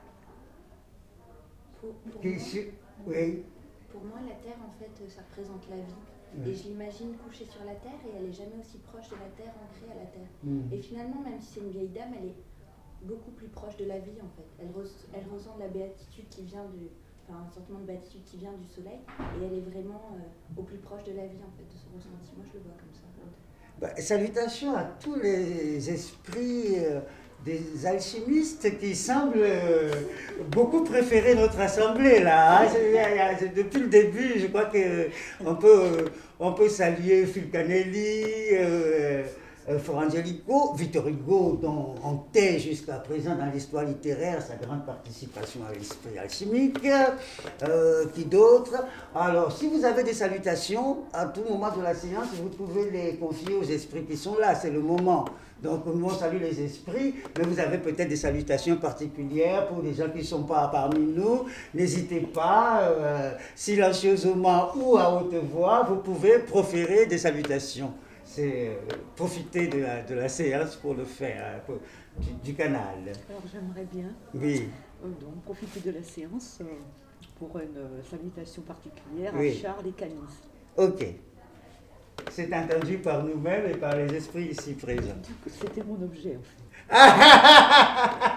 Pour, pour qui moi, su- Oui. pour moi, la Terre, en fait, ça représente la vie. Mm. Et je l'imagine couchée sur la Terre et elle n'est jamais aussi proche de la Terre, ancrée à la Terre. Mm. Et finalement, même si c'est une vieille dame, elle est beaucoup plus proche de la vie, en fait. Elle, res- elle ressent de la béatitude qui vient du... Enfin, un sentiment de béatitude qui vient du soleil. Et elle est vraiment euh, au plus proche de la vie, en fait, de son ressenti. Moi, je le vois comme ça. Bah, salutations à tous les esprits euh, des alchimistes qui semblent euh, beaucoup préférer notre assemblée là. Hein. C'est- y a- y a- c'est- depuis le début, je crois qu'on peut, euh, on peut saluer Fulcanelli, euh, euh, Frangelico, Victor Hugo, dont on tait jusqu'à présent dans l'histoire littéraire sa grande participation à l'esprit alchimique. Euh, qui d'autre? Alors, si vous avez des salutations, à tout moment de la séance, vous pouvez les confier aux esprits qui sont là, c'est le moment. Donc, nous, on salue les esprits, mais vous avez peut-être des salutations particulières pour les gens qui ne sont pas parmi nous. N'hésitez pas, euh, silencieusement ou à haute voix, vous pouvez proférer des salutations. C'est euh, profiter de la, de la séance pour le faire, hein, pour- du, du canal. Alors j'aimerais bien Oui, euh, donc, profiter de la séance euh, pour une euh, salutation particulière Oui. à Charles et Camille. ok. C'est entendu par nous-mêmes et par les esprits ici présents. C'était mon objet en fait.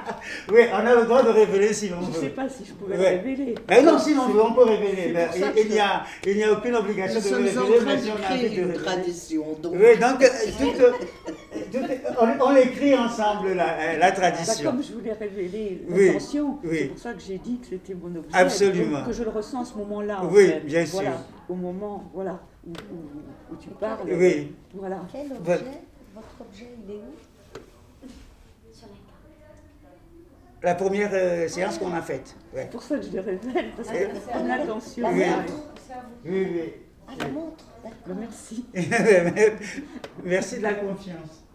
Oui, on a le droit de révéler si l'on Je veut. ne sais pas si je pouvais Ouais. le révéler. Mais non, si l'on veut, on peut révéler. C'est Mais pour ça il, que il n'y a, il n'y a aucune obligation Nous de sommes révéler, en train mais si de on a envie créer de une révéler. tradition. Donc... Oui, donc euh, tout, euh, tout, on, on écrit ensemble la, la Bah, tradition. comme je voulais révéler Oui, l'intention, oui. c'est pour ça que j'ai dit que c'était mon objet, Absolument. donc que je le ressens à ce moment-là. en Oui, fait. bien sûr. Voilà, au moment voilà, où, où- où tu parles. Oui. Voilà. Quel objet, Voilà. votre objet, il est où? Sur la carte. La première euh, séance qu'on a faite. Ouais. C'est pour ça que je le révèle, parce Oui. que mon intention. La Oui. montre. Oui, oui. Ah, la montre, d'accord. Bah, merci. Merci de la confiance.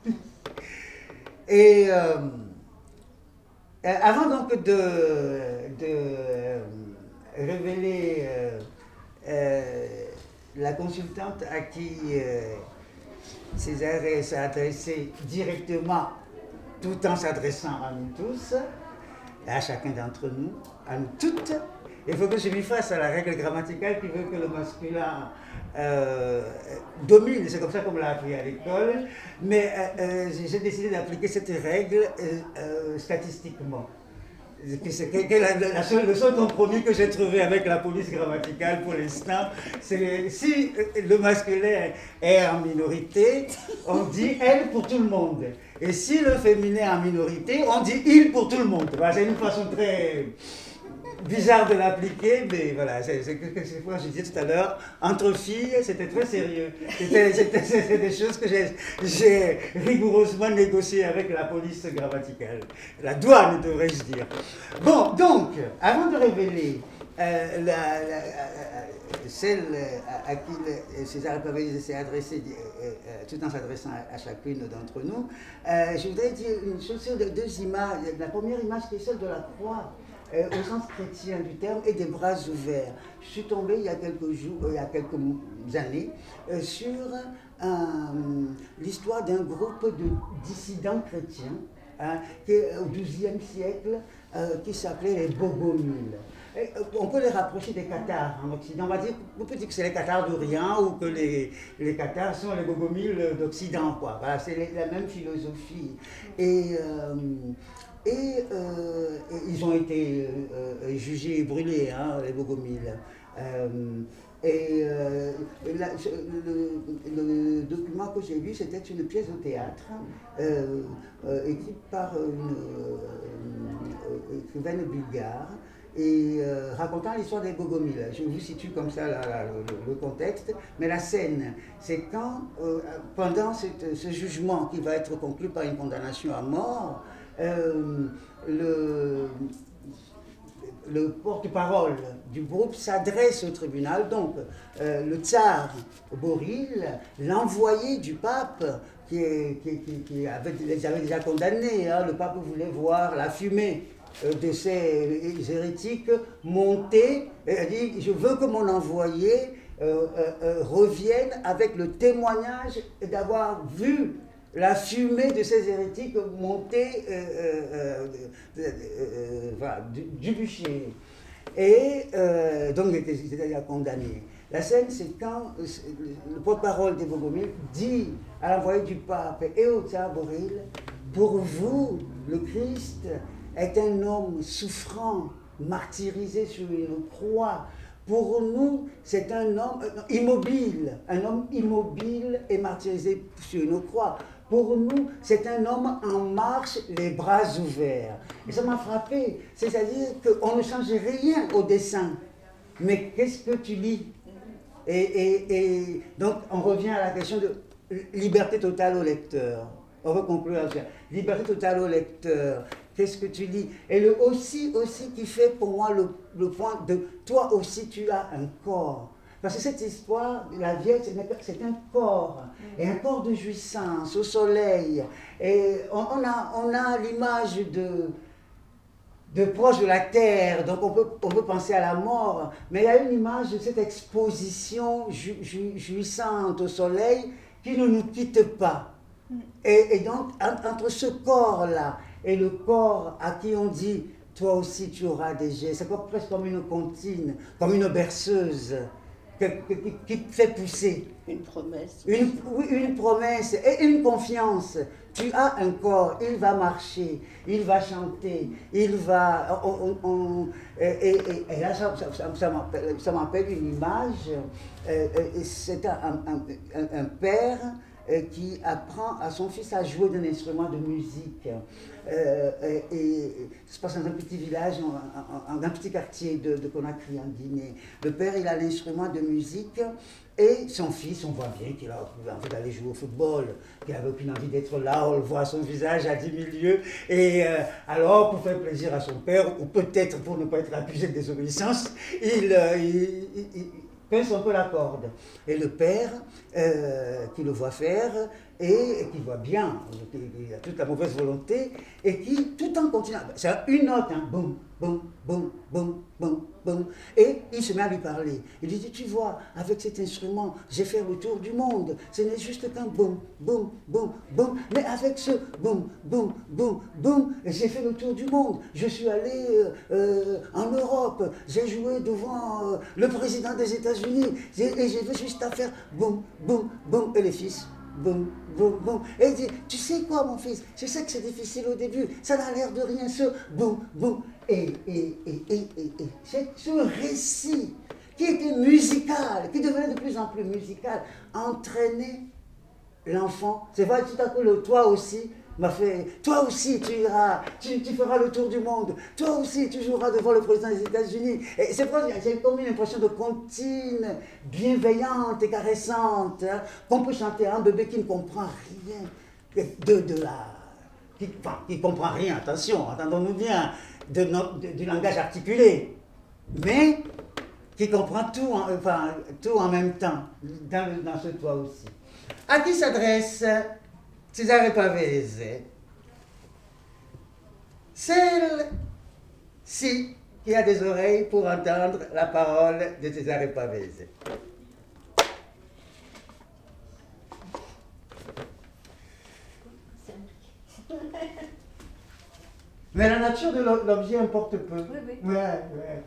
Et euh, euh, avant donc de, de euh, révéler euh, euh, la consultante à qui euh, César s'est adressé directement, tout en s'adressant à nous tous, et à chacun d'entre nous, à nous toutes, il faut que je m'y fasse à la règle grammaticale qui veut que le masculin euh, domine, c'est comme ça qu'on me l'a appris à l'école, mais euh, euh, j'ai décidé d'appliquer cette règle euh, euh, statistiquement. C'est la, la seule, le seul compromis que j'ai trouvé avec la police grammaticale pour l'instant, c'est si le masculin est en minorité, on dit elle pour tout le monde. Et si le féminin est en minorité, on dit il pour tout le monde. Voilà, c'est une façon très bizarre de l'appliquer, mais voilà, c'est ce que je disais tout à l'heure, entre filles, c'était très sérieux. C'était des choses que j'ai rigoureusement négociées avec la police grammaticale. La douane, devrais-je dire. Bon, donc, avant de révéler euh, la, la, euh, celle à, à qui le, César Pavese s'est adressé, euh, euh, tout en s'adressant à, à chacune d'entre nous, euh, je voudrais dire une chose sur deux, deux images. La première image qui est celle de la croix. Euh, au sens chrétien du terme, et des bras ouverts. Je suis tombée il y a quelques jours, euh, il y a quelques années, euh, sur euh, l'histoire d'un groupe de dissidents chrétiens, hein, qui est au douzième siècle, euh, qui s'appelait les Bogomiles. Et, euh, on peut les rapprocher des Cathares en Occident. On va dire, on peut dire que c'est les Cathares d'Orient ou que les, les Cathares sont les Bogomiles d'Occident, quoi. Voilà, c'est la même philosophie. Et euh, Et, euh, et ils ont été euh, jugés et brûlés, hein, les Bogomiles. Euh, et euh, la, le, le document que j'ai lu, c'était une pièce de théâtre euh, euh, écrite par une euh, écrivaine bulgare et euh, racontant l'histoire des Bogomiles. Je vous situe comme ça la, la, le, le contexte, mais la scène, c'est quand, euh, pendant cette, ce jugement qui va être conclu par une condamnation à mort, Euh, le, le porte-parole du groupe s'adresse au tribunal, donc euh, le tsar Boril, l'envoyé du pape qui, est, qui, qui, qui avait, les avait déjà condamnés, hein, le pape voulait voir la fumée euh, de ces hérétiques monter, et il a dit je veux que mon envoyé euh, euh, euh, revienne avec le témoignage d'avoir vu la fumée de ces hérétiques monter euh, euh, euh, euh, voilà, du, du bûcher. Et euh, donc, il était condamné. La scène, c'est quand le porte-parole des Bogomiles dit à l'envoyé du pape et au tsar Boril, pour vous, le Christ est un homme souffrant, martyrisé sur une croix. Pour nous, c'est un homme immobile, un homme immobile et martyrisé sur une croix. Pour nous, c'est un homme en marche, les bras ouverts. Et ça m'a frappé. C'est-à-dire qu'on ne change rien au dessin. Mais qu'est-ce que tu lis? et, et, et donc, on revient à la question de liberté totale au lecteur. On va conclure avec ça. Liberté totale au lecteur. Qu'est-ce que tu lis? Et le aussi, aussi qui fait pour moi le, le point de toi aussi tu as un corps. Parce que cette histoire, la Vierge, c'est un corps, et un corps de jouissance au soleil. Et on, on a, on a l'image de, de proche de la terre, donc on peut, on peut penser à la mort, mais il y a une image de cette exposition ju, ju, jouissante au soleil qui ne nous quitte pas. Et, et donc, entre ce corps-là et le corps à qui on dit, toi aussi tu auras des gestes, c'est presque comme une comptine, comme une berceuse. que, que, qui te fait pousser. Une promesse. Une, oui, une promesse et une confiance. Tu as un corps, il va marcher, il va chanter, il va... On, on, on, et, et, et là, ça, ça, ça m'appelle une image. Euh, c'est un, un, un, un père qui apprend à son fils à jouer d'un instrument de musique. Euh, et, et ça se passe dans un petit village, dans un petit quartier de, de Conakry, en Guinée. Le père, il a l'instrument de musique et son fils, on voit bien qu'il a envie d'aller jouer au football, qu'il n'avait aucune envie d'être là, on le voit à son visage à dix mille lieues. Et euh, alors, pour faire plaisir à son père, ou peut-être pour ne pas être accusé de désobéissance, il... Euh, il, il, il pince un peu la corde. Et le père, euh, qui le voit faire, et qui voit bien, qui a toute la mauvaise volonté, et qui, tout en continuant, c'est une note, hein, boum, boum, boum, boum, boum, boum, et il se met à lui parler. Il lui dit, tu vois, avec cet instrument, j'ai fait le tour du monde, ce n'est juste qu'un boum, boum, boum, boum, mais avec ce boum, boum, boum, boum, j'ai fait le tour du monde. Je suis allé euh, euh, en Europe, j'ai joué devant euh, le président des États-Unis, et j'ai juste à faire boum, boum, boum, et les fils, boum, boum, boum. Et il dit, tu sais quoi mon fils, je sais que c'est difficile au début, ça n'a l'air de rien, ce boum, boum. Et, et, et, et, et, et ce récit qui était musical, qui devenait de plus en plus musical, entraînait l'enfant. C'est vrai, tout à coup, le toi aussi m'a fait, toi aussi tu iras, tu, tu feras le tour du monde, toi aussi tu joueras devant le président des États-Unis. Et c'est pour ça que j'ai comme une impression de comptine, bienveillante et caressante, hein, qu'on peut chanter à un bébé qui ne comprend rien de, de la... qui ne comprend rien, attention, entendons-nous bien, de notre, de, du langage articulé, mais qui comprend tout en, enfin, tout en même temps, dans, dans ce toi aussi. À qui s'adresse Cesare Pavese? Celle-ci qui a des oreilles pour entendre la parole de Cesare Pavese. Mais la nature de l'objet importe peu. Oui, oui. Ouais, ouais.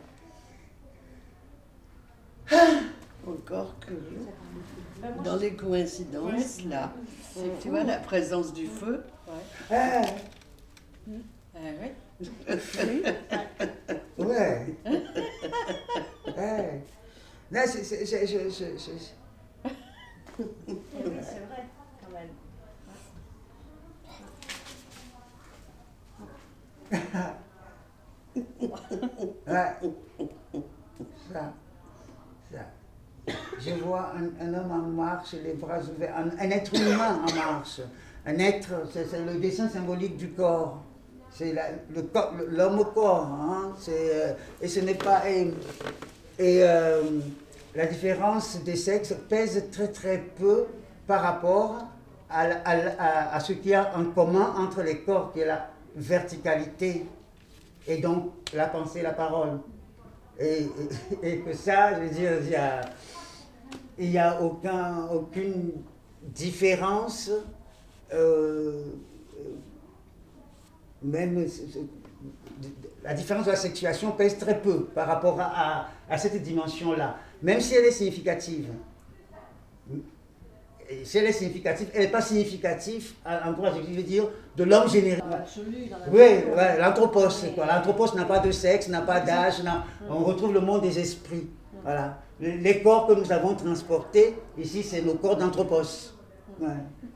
Encore que dans les coïncidences, là, tu vois la présence du feu. Ouais. Ah. Ouais. Ouais. Ouais. Là, c'est... c'est, c'est, c'est, c'est, c'est... Oui, c'est vrai, quand même. Ouais. Ça. Ça. Je vois un, un homme en marche, les bras ouverts, un, un être humain en marche. Un être, c'est, c'est le dessin symbolique du corps. C'est la, le corps, l'homme au corps. Hein, c'est, euh, et ce n'est pas... Et, et euh, la différence des sexes pèse très très peu par rapport à, à, à, à ce qu'il y a en commun entre les corps, qui est la verticalité, et donc la pensée, la parole. Et, et, et que ça, je veux dire, il y a, il y a aucun, aucune différence, euh, même la différence de la sexuation pèse très peu par rapport à, à, à cette dimension-là, même si elle est significative. Et si elle est significative, elle n'est pas significative, en quoi je veux dire, de l'homme général. Absolu, dans la oui, ouais, l'anthropos, c'est quoi? L'anthropos n'a pas de sexe, n'a pas d'âge, n'a... on retrouve le monde des esprits. Voilà. Les corps que nous avons transportés, ici, c'est nos corps d'anthropos. Ouais.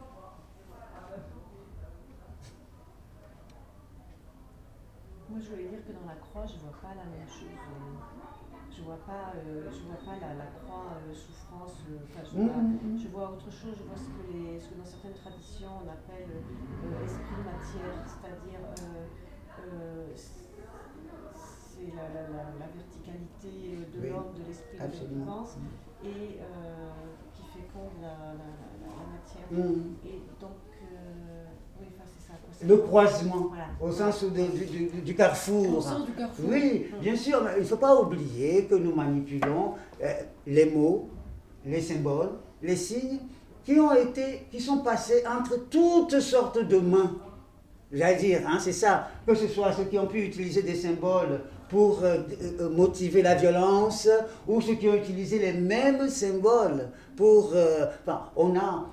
Moi, je voulais dire que dans la croix, je ne vois pas la même chose. Je ne vois pas, euh, je vois pas la, la croix euh, souffrance. Euh, enfin, je, vois, mm-hmm. je vois autre chose. Je vois ce que, les, ce que dans certaines traditions on appelle euh, esprit matière, c'est-à-dire euh, euh, c'est la, la, la, la verticalité de oui, l'homme, de l'esprit, de l'élégance, et euh, qui féconde la, la, la, la matière. Mm. Et donc, euh, oui, enfin, c'est ça. C'est le croisement, voilà. Au sens du, du, du, du carrefour. Au sens du carrefour. Oui, bien sûr, mais il ne faut pas oublier que nous manipulons euh, les mots, les symboles, les signes qui ont été, qui sont passés entre toutes sortes de mains. J'allais dire, hein, c'est ça, que ce soit ceux qui ont pu utiliser des symboles pour euh, euh, motiver la violence, ou ceux qui ont utilisé les mêmes symboles pour... Euh, enfin, on a...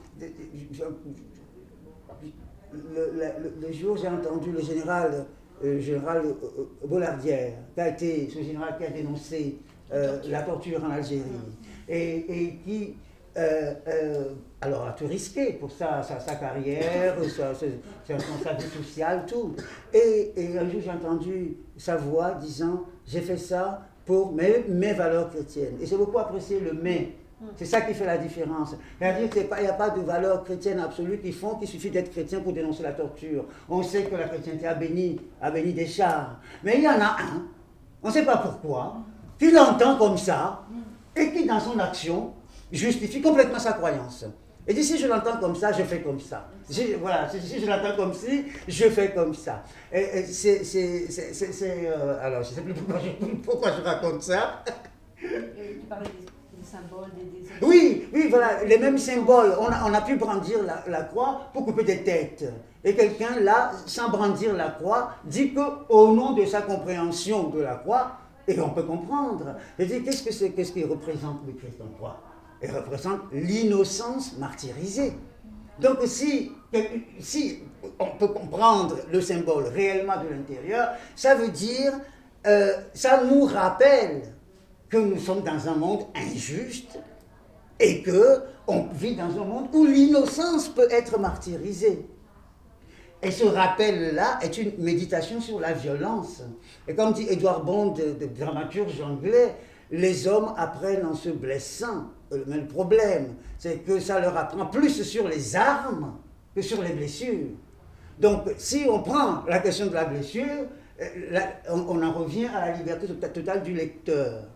Le, le, le jour, j'ai entendu le général, euh, général euh, Bollardière, qui a été ce général qui a dénoncé euh, la torture en Algérie, et, et qui... Euh, euh, alors a tout risqué pour sa, sa, sa carrière, sa, sa, sa vie sociale, tout. Et, et un jour j'ai entendu sa voix disant « j'ai fait ça pour mes, mes valeurs chrétiennes ». Et j'ai beaucoup apprécié le « mais ». C'est ça qui fait la différence. C'est-à-dire qu'il n'y a pas de valeurs chrétiennes absolues qui font qu'il suffit d'être chrétien pour dénoncer la torture. On sait que la chrétienté a béni, a béni des chars. Mais il y en a un, on ne sait pas pourquoi, qui l'entend comme ça et qui dans son action justifie complètement sa croyance. Et dit, si je l'entends comme ça, je fais comme ça. Si, voilà, si, si je l'entends comme si, je fais comme ça. Et, et c'est, c'est, c'est, c'est, c'est euh, alors, je ne sais plus pourquoi je, pourquoi je raconte ça. Tu parlais des, des symboles, des, des... Oui, oui, voilà, les mêmes symboles. On a, on a pu brandir la, la croix pour couper des têtes. Et quelqu'un, là, sans brandir la croix, dit qu'au nom de sa compréhension de la croix, et on peut comprendre, je dis, qu'est-ce que c'est, qu'est-ce qui représente le Christ en croix? Il représente l'innocence martyrisée. Donc si, si on peut comprendre le symbole réellement de l'intérieur, ça veut dire, euh, ça nous rappelle que nous sommes dans un monde injuste et qu'on vit dans un monde où l'innocence peut être martyrisée. Et ce rappel-là est une méditation sur la violence. Et comme dit Edouard Bond, de dramaturge anglais, les hommes apprennent en se blessant. Mais le problème, c'est que ça leur apprend plus sur les armes que sur les blessures. Donc, si on prend la question de la blessure, on en revient à la liberté totale du lecteur.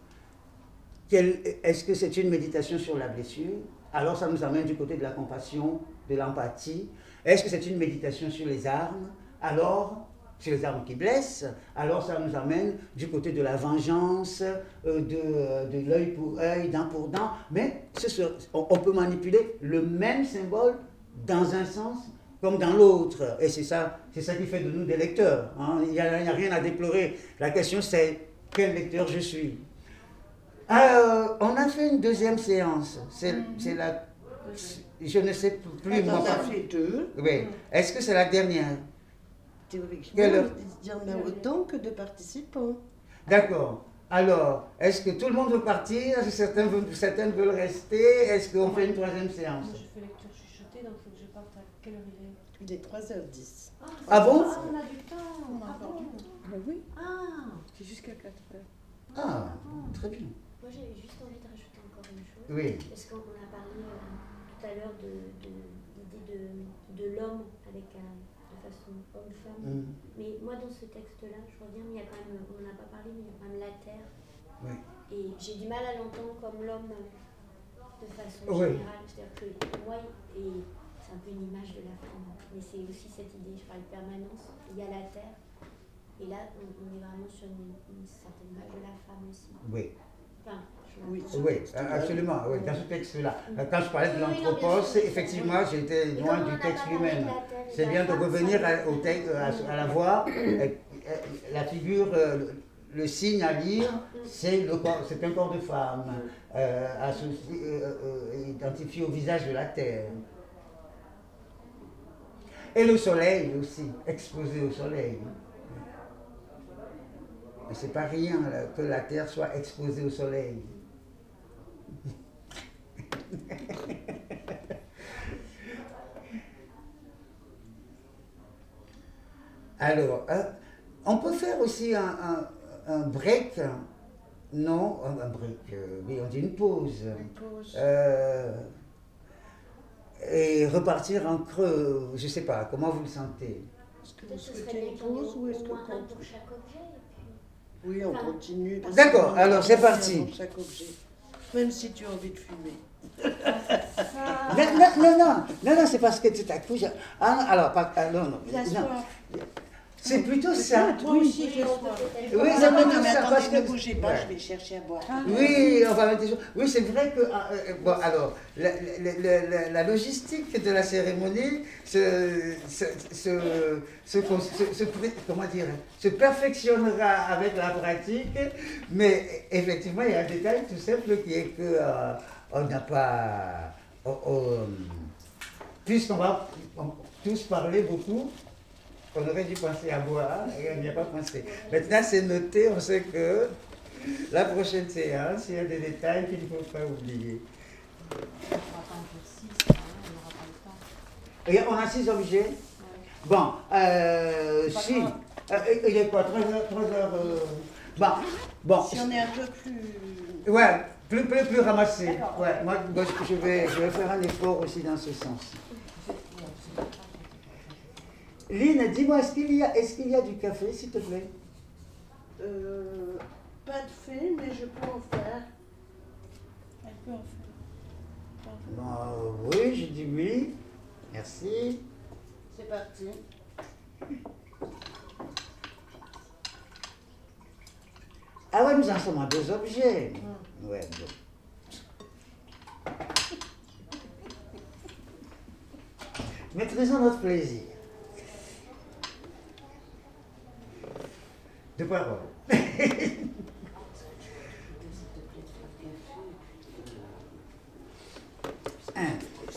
Est-ce que c'est une méditation sur la blessure? Alors ça nous amène du côté de la compassion, de l'empathie. Est-ce que c'est une méditation sur les armes? Alors, sur les armes qui blessent, alors ça nous amène du côté de la vengeance, euh, de, euh, de l'œil pour œil, dent pour dent, mais ce, on, on peut manipuler le même symbole dans un sens comme dans l'autre, et c'est ça, c'est ça qui fait de nous des lecteurs, hein. Il n'y a, a rien à déplorer, la question c'est quel lecteur je suis. Euh, on a fait une deuxième séance, c'est, c'est la... Je ne sais plus... On en a fait deux. Oui, est-ce que c'est la dernière? Théoriquement, Quelle... il y en a autant que de participants. D'accord. Alors, est-ce que tout le monde veut partir? Est-ce que certains veulent, certaines veulent rester? Est-ce qu'on fait une troisième séance? Moi, je fais lecture chuchotée, donc il faut que je parte à quelle heure il est? Il est trois heures dix. Ah, ah bon? Ah, on a du temps. On a encore du temps. Ben oui. Ah. C'est jusqu'à quatre heures. Ah, très bien. Moi, j'avais juste envie de rajouter encore une chose. Oui. Parce qu'on a parlé euh, tout à l'heure de, de l'idée de, de l'homme avec un, de façon homme-femme. Mm. Mais moi, dans ce texte-là, je reviens, il y a quand même, on n'en a pas parlé, mais il y a quand même la terre. Oui. Et j'ai du mal à l'entendre comme l'homme de façon oui. générale. C'est-à-dire que pour moi, et c'est un peu une image de la femme, mais c'est aussi cette idée, je parle de permanence, il y a la terre. Et là, on, on est vraiment sur une, une certaine image de la femme aussi. Oui. Enfin, oui, oui, absolument, oui, dans ce texte-là. Quand je parlais de l'anthropos, effectivement, j'étais loin du texte lui-même. C'est bien de revenir à, au texte, à, à la voix. La figure, le signe à lire, c'est un corps de femme, euh, associé, euh, euh, identifié au visage de la terre. Et le soleil aussi, exposé au soleil. Mais c'est pas rien là, que la terre soit exposée au soleil. Alors, euh, on peut faire aussi un, un, un break, non, un, un break, euh, oui, on dit une pause. Une pause. Euh, et repartir en creux, je sais pas, comment vous le sentez? Est-ce que vous souhaitez une pause ou est-ce que pour chaque objet? Oui, on continue. D'accord, alors c'est parti. Chaque objet. Même si tu as envie de fumer. non, non, non, non, non, non, c'est parce que tout à coup, je... ah, alors, pas, ah, non, non, non. C'est plutôt ça. Moi aussi, j'ai soif. Oui, Non, c'est non, plutôt non, mais ça, attendez, parce ne que- bougez pas, Ouais. je vais chercher à boire. Oui, on va mettre des choses. Oui, c'est vrai que. ah, euh, bon, alors, la, la- la- la- la logistique de la cérémonie se, se, se, se- se- se- comment dire, se perfectionnera avec la pratique, mais effectivement, il y a un détail tout simple qui est que euh, on n'a pas. on- on- Puisqu'on va on- tous parler beaucoup, on aurait dû penser à boire et on n'y a pas pensé. Maintenant, c'est noté, on sait que la prochaine séance, il y a des détails qu'il ne faut pas oublier. On ne pourra pas en faire six, on n'aura pas le temps. Et on a six objets. Bon, euh, Pas si. grave. Euh, il est quoi, trois heures, trois heures euh, Bon, bon. Si on est un peu plus... Ouais, plus, plus, plus ramassé. D'accord. Ouais, moi, moi, je, vais, je vais faire un effort aussi dans ce sens. Lynn, dis-moi, est-ce qu'il y a, est-ce qu'il y a du café, s'il te plaît? Euh, pas de fait, mais je peux en faire. Elle peut en faire. Bon, oui, je dis oui. Merci. C'est parti. Ah ouais, nous en sommes à deux objets. Ouais, bon. Maîtrisons notre plaisir. De parole. Un.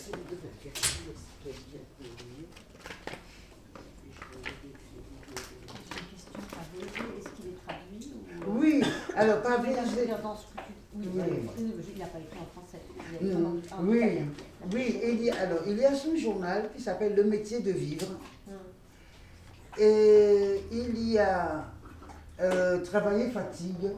Est-ce qu'il est traduit ou... Oui, alors pas bien. Je veux dire, dans ce que tu... Oui, Oui. il n'a pas écrit en français. Il est Mm, en- en Oui, italien. oui, il y a, alors, il y a ce journal qui s'appelle Le métier de vivre. Mm. Et il y a euh, Travailler fatigue.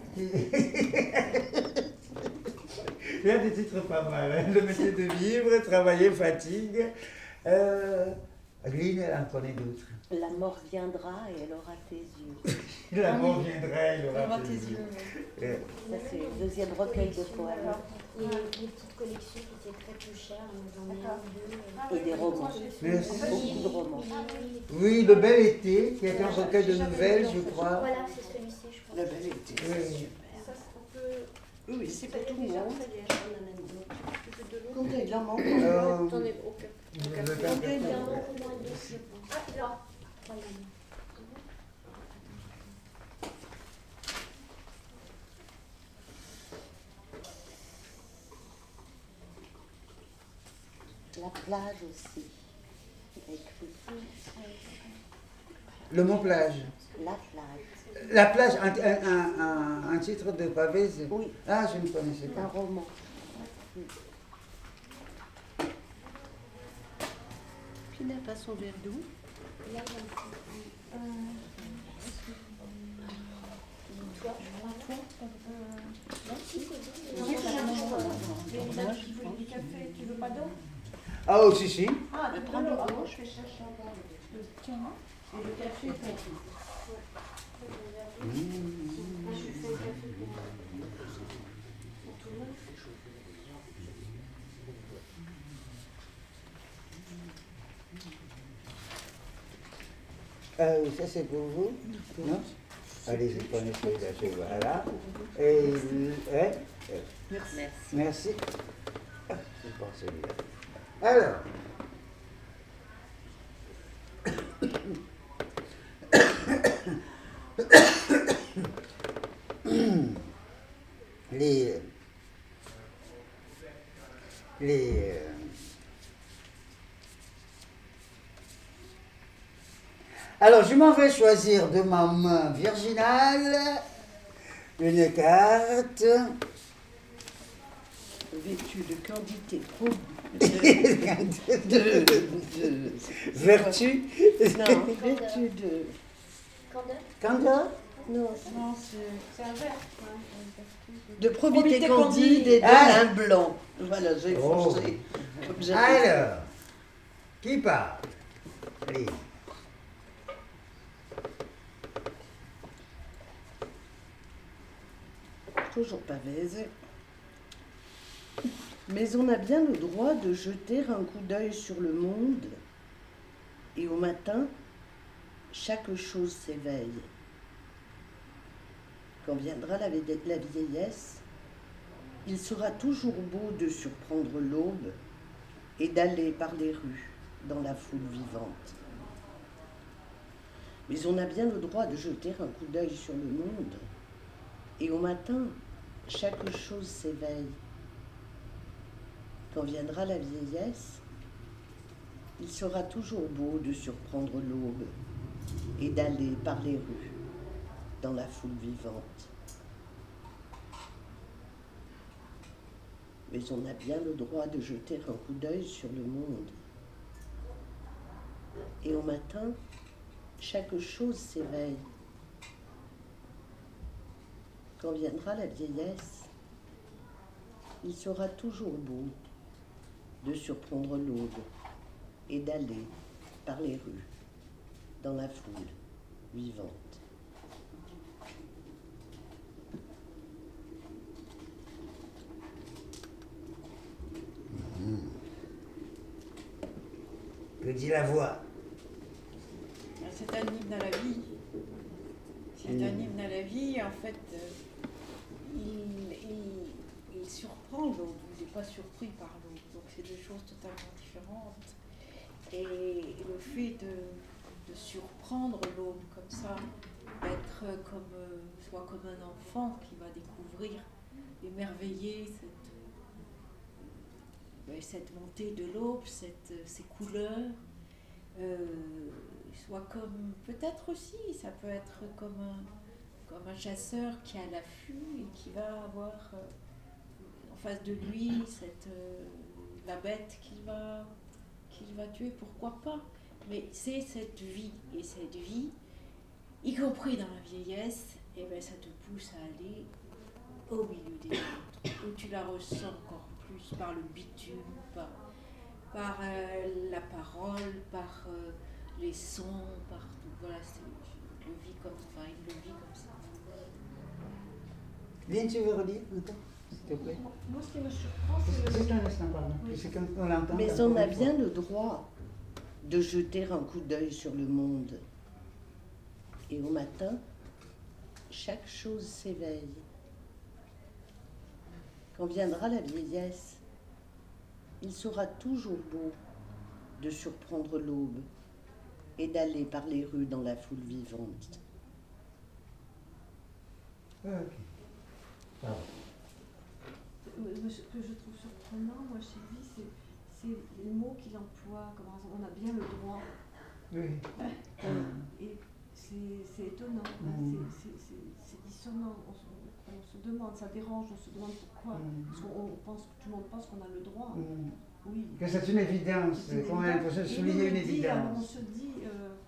Il y a des titres pas mal. Hein. Le métier de vivre, Travailler fatigue. Euh, Lynn, elle en connaît d'autres. La mort viendra et elle aura tes yeux. La mort viendra, il aura aura tes tes yeux. yeux, Euh, Ça, c'est le deuxième recueil de poèmes. Les, les petites collections qui étaient très peu chères, j'en ai un ou deux. euh. Et des romans. Merci. Beaucoup de romans. Oui, Le Bel Été, qui est un recueil de nouvelles, je crois. Voilà, c'est celui-ci, je crois. La belle été. Oui. Ça, on peut. Oui, oui, c'est Ça pour y est tout le déjà, monde. ça y est, j'en ai un autre. Tu veux de l'eau? Combien il en manque Euh, T'en es aucun. le Aucun. café. Il y en a au moins deux, je pense. Ah, là. Voilà. La plage aussi. Écrit. Le mot plage. La plage. La plage, un, un, un, un- un titre de Pavese. Oui. Ah, je ne connaissais Un pas. roman. Qui n'a pas son verre d'eau? Là, il y a un petit- Toi, je crois. Non, si, c'est bon. Oui, Non, c'est non, bon. non, non. Mais il a dit qu'il voulait du café, tu veux pas d'eau? Ah, oh, si, si. Ah, tu Prends veux de l'eau? l'eau. Ah, moi, je vais chercher encore. Tiens, et le café est compris. Ah, je fais un café pour moi. Pour tout le monde. Ah oui, ça c'est pour vous. Non? Allez-y, prenez celui-là, celui-là. Voilà. Et, hein? Merci. Merci. Ah, je prends celui-là. Alors. Les. Les. euh, Alors, je m'en vais choisir de ma main virginale une carte. Vêtu de candidité trop. de, de- de vertu. Non, vêtu de. Candeur? Candeur. Non, Non, c'est C'est un verre. de probité Probité candide et de Ah. lin blanc. Voilà, j'ai Oh. forcé. Comme j'avais- Alors, qui part? Allez. Toujours pas baisé. Mais on a bien le droit de jeter un coup d'œil sur le monde. Et au matin, chaque chose s'éveille. Quand viendra la, la vieillesse, il sera toujours beau de surprendre l'aube et d'aller par les rues dans la foule vivante. Mais on a bien le droit de jeter un coup d'œil sur le monde, et au matin, chaque chose s'éveille. Quand viendra la vieillesse, il sera toujours beau de surprendre l'aube et d'aller par les rues dans la foule vivante. Mais on a bien le droit de jeter un coup d'œil sur le monde. Et au matin, chaque chose s'éveille. Quand viendra la vieillesse, il sera toujours beau de surprendre l'aube et d'aller par les rues dans la foule vivante. Mmh. Que dit la voix? C'est un hymne à la vie. C'est mmh. un hymne à la vie. En fait, euh, il, il, il surprend l'aube. Il n'est pas surpris par l'aube. Donc c'est deux choses totalement différentes. Et le fait de, de surprendre l'aube comme ça, d'être comme, euh, soit comme un enfant qui va découvrir, émerveiller cette, euh, cette montée de l'aube, cette, ces couleurs, euh, soit comme, peut-être aussi, ça peut être comme un, comme un chasseur qui est à l'affût et qui va avoir euh, en face de lui cette, euh, la bête qu'il va, qu'il va tuer, pourquoi pas. Mais c'est cette vie, et cette vie, y compris dans la vieillesse, et ben ça te pousse à aller au milieu des autres, où tu la ressens encore plus par le bitume, par, par euh, la parole, par euh, les sons, par tout. Voilà, c'est, je le vis comme, enfin, il le vit comme ça. Viens, tu veux redire, s'il te plaît? Moi, ce qui me surprend, c'est le... Juste un instant, pardon. Oui. C'est qu'on on l'entend. Mais on a bien le droit de jeter un coup d'œil sur le monde. Et au matin, chaque chose s'éveille. Quand viendra la vieillesse, il sera toujours beau de surprendre l'aube et d'aller par les rues dans la foule vivante. Ok. Pardon. Ce que je trouve surprenant, moi, chez lui, c'est, c'est les mots qu'il emploie. Comme on a bien le droit. Oui. Et c'est, c'est étonnant. Mm. C'est, c'est, c'est, c'est dissonant. On se, on se demande, ça dérange, on se demande pourquoi. Mm. Parce qu'on pense, tout le monde pense qu'on a le droit. Mm. Oui. Que c'est une évidence, C'est quand même, pour se souligner une dit, alors, on évidence. se dit, euh,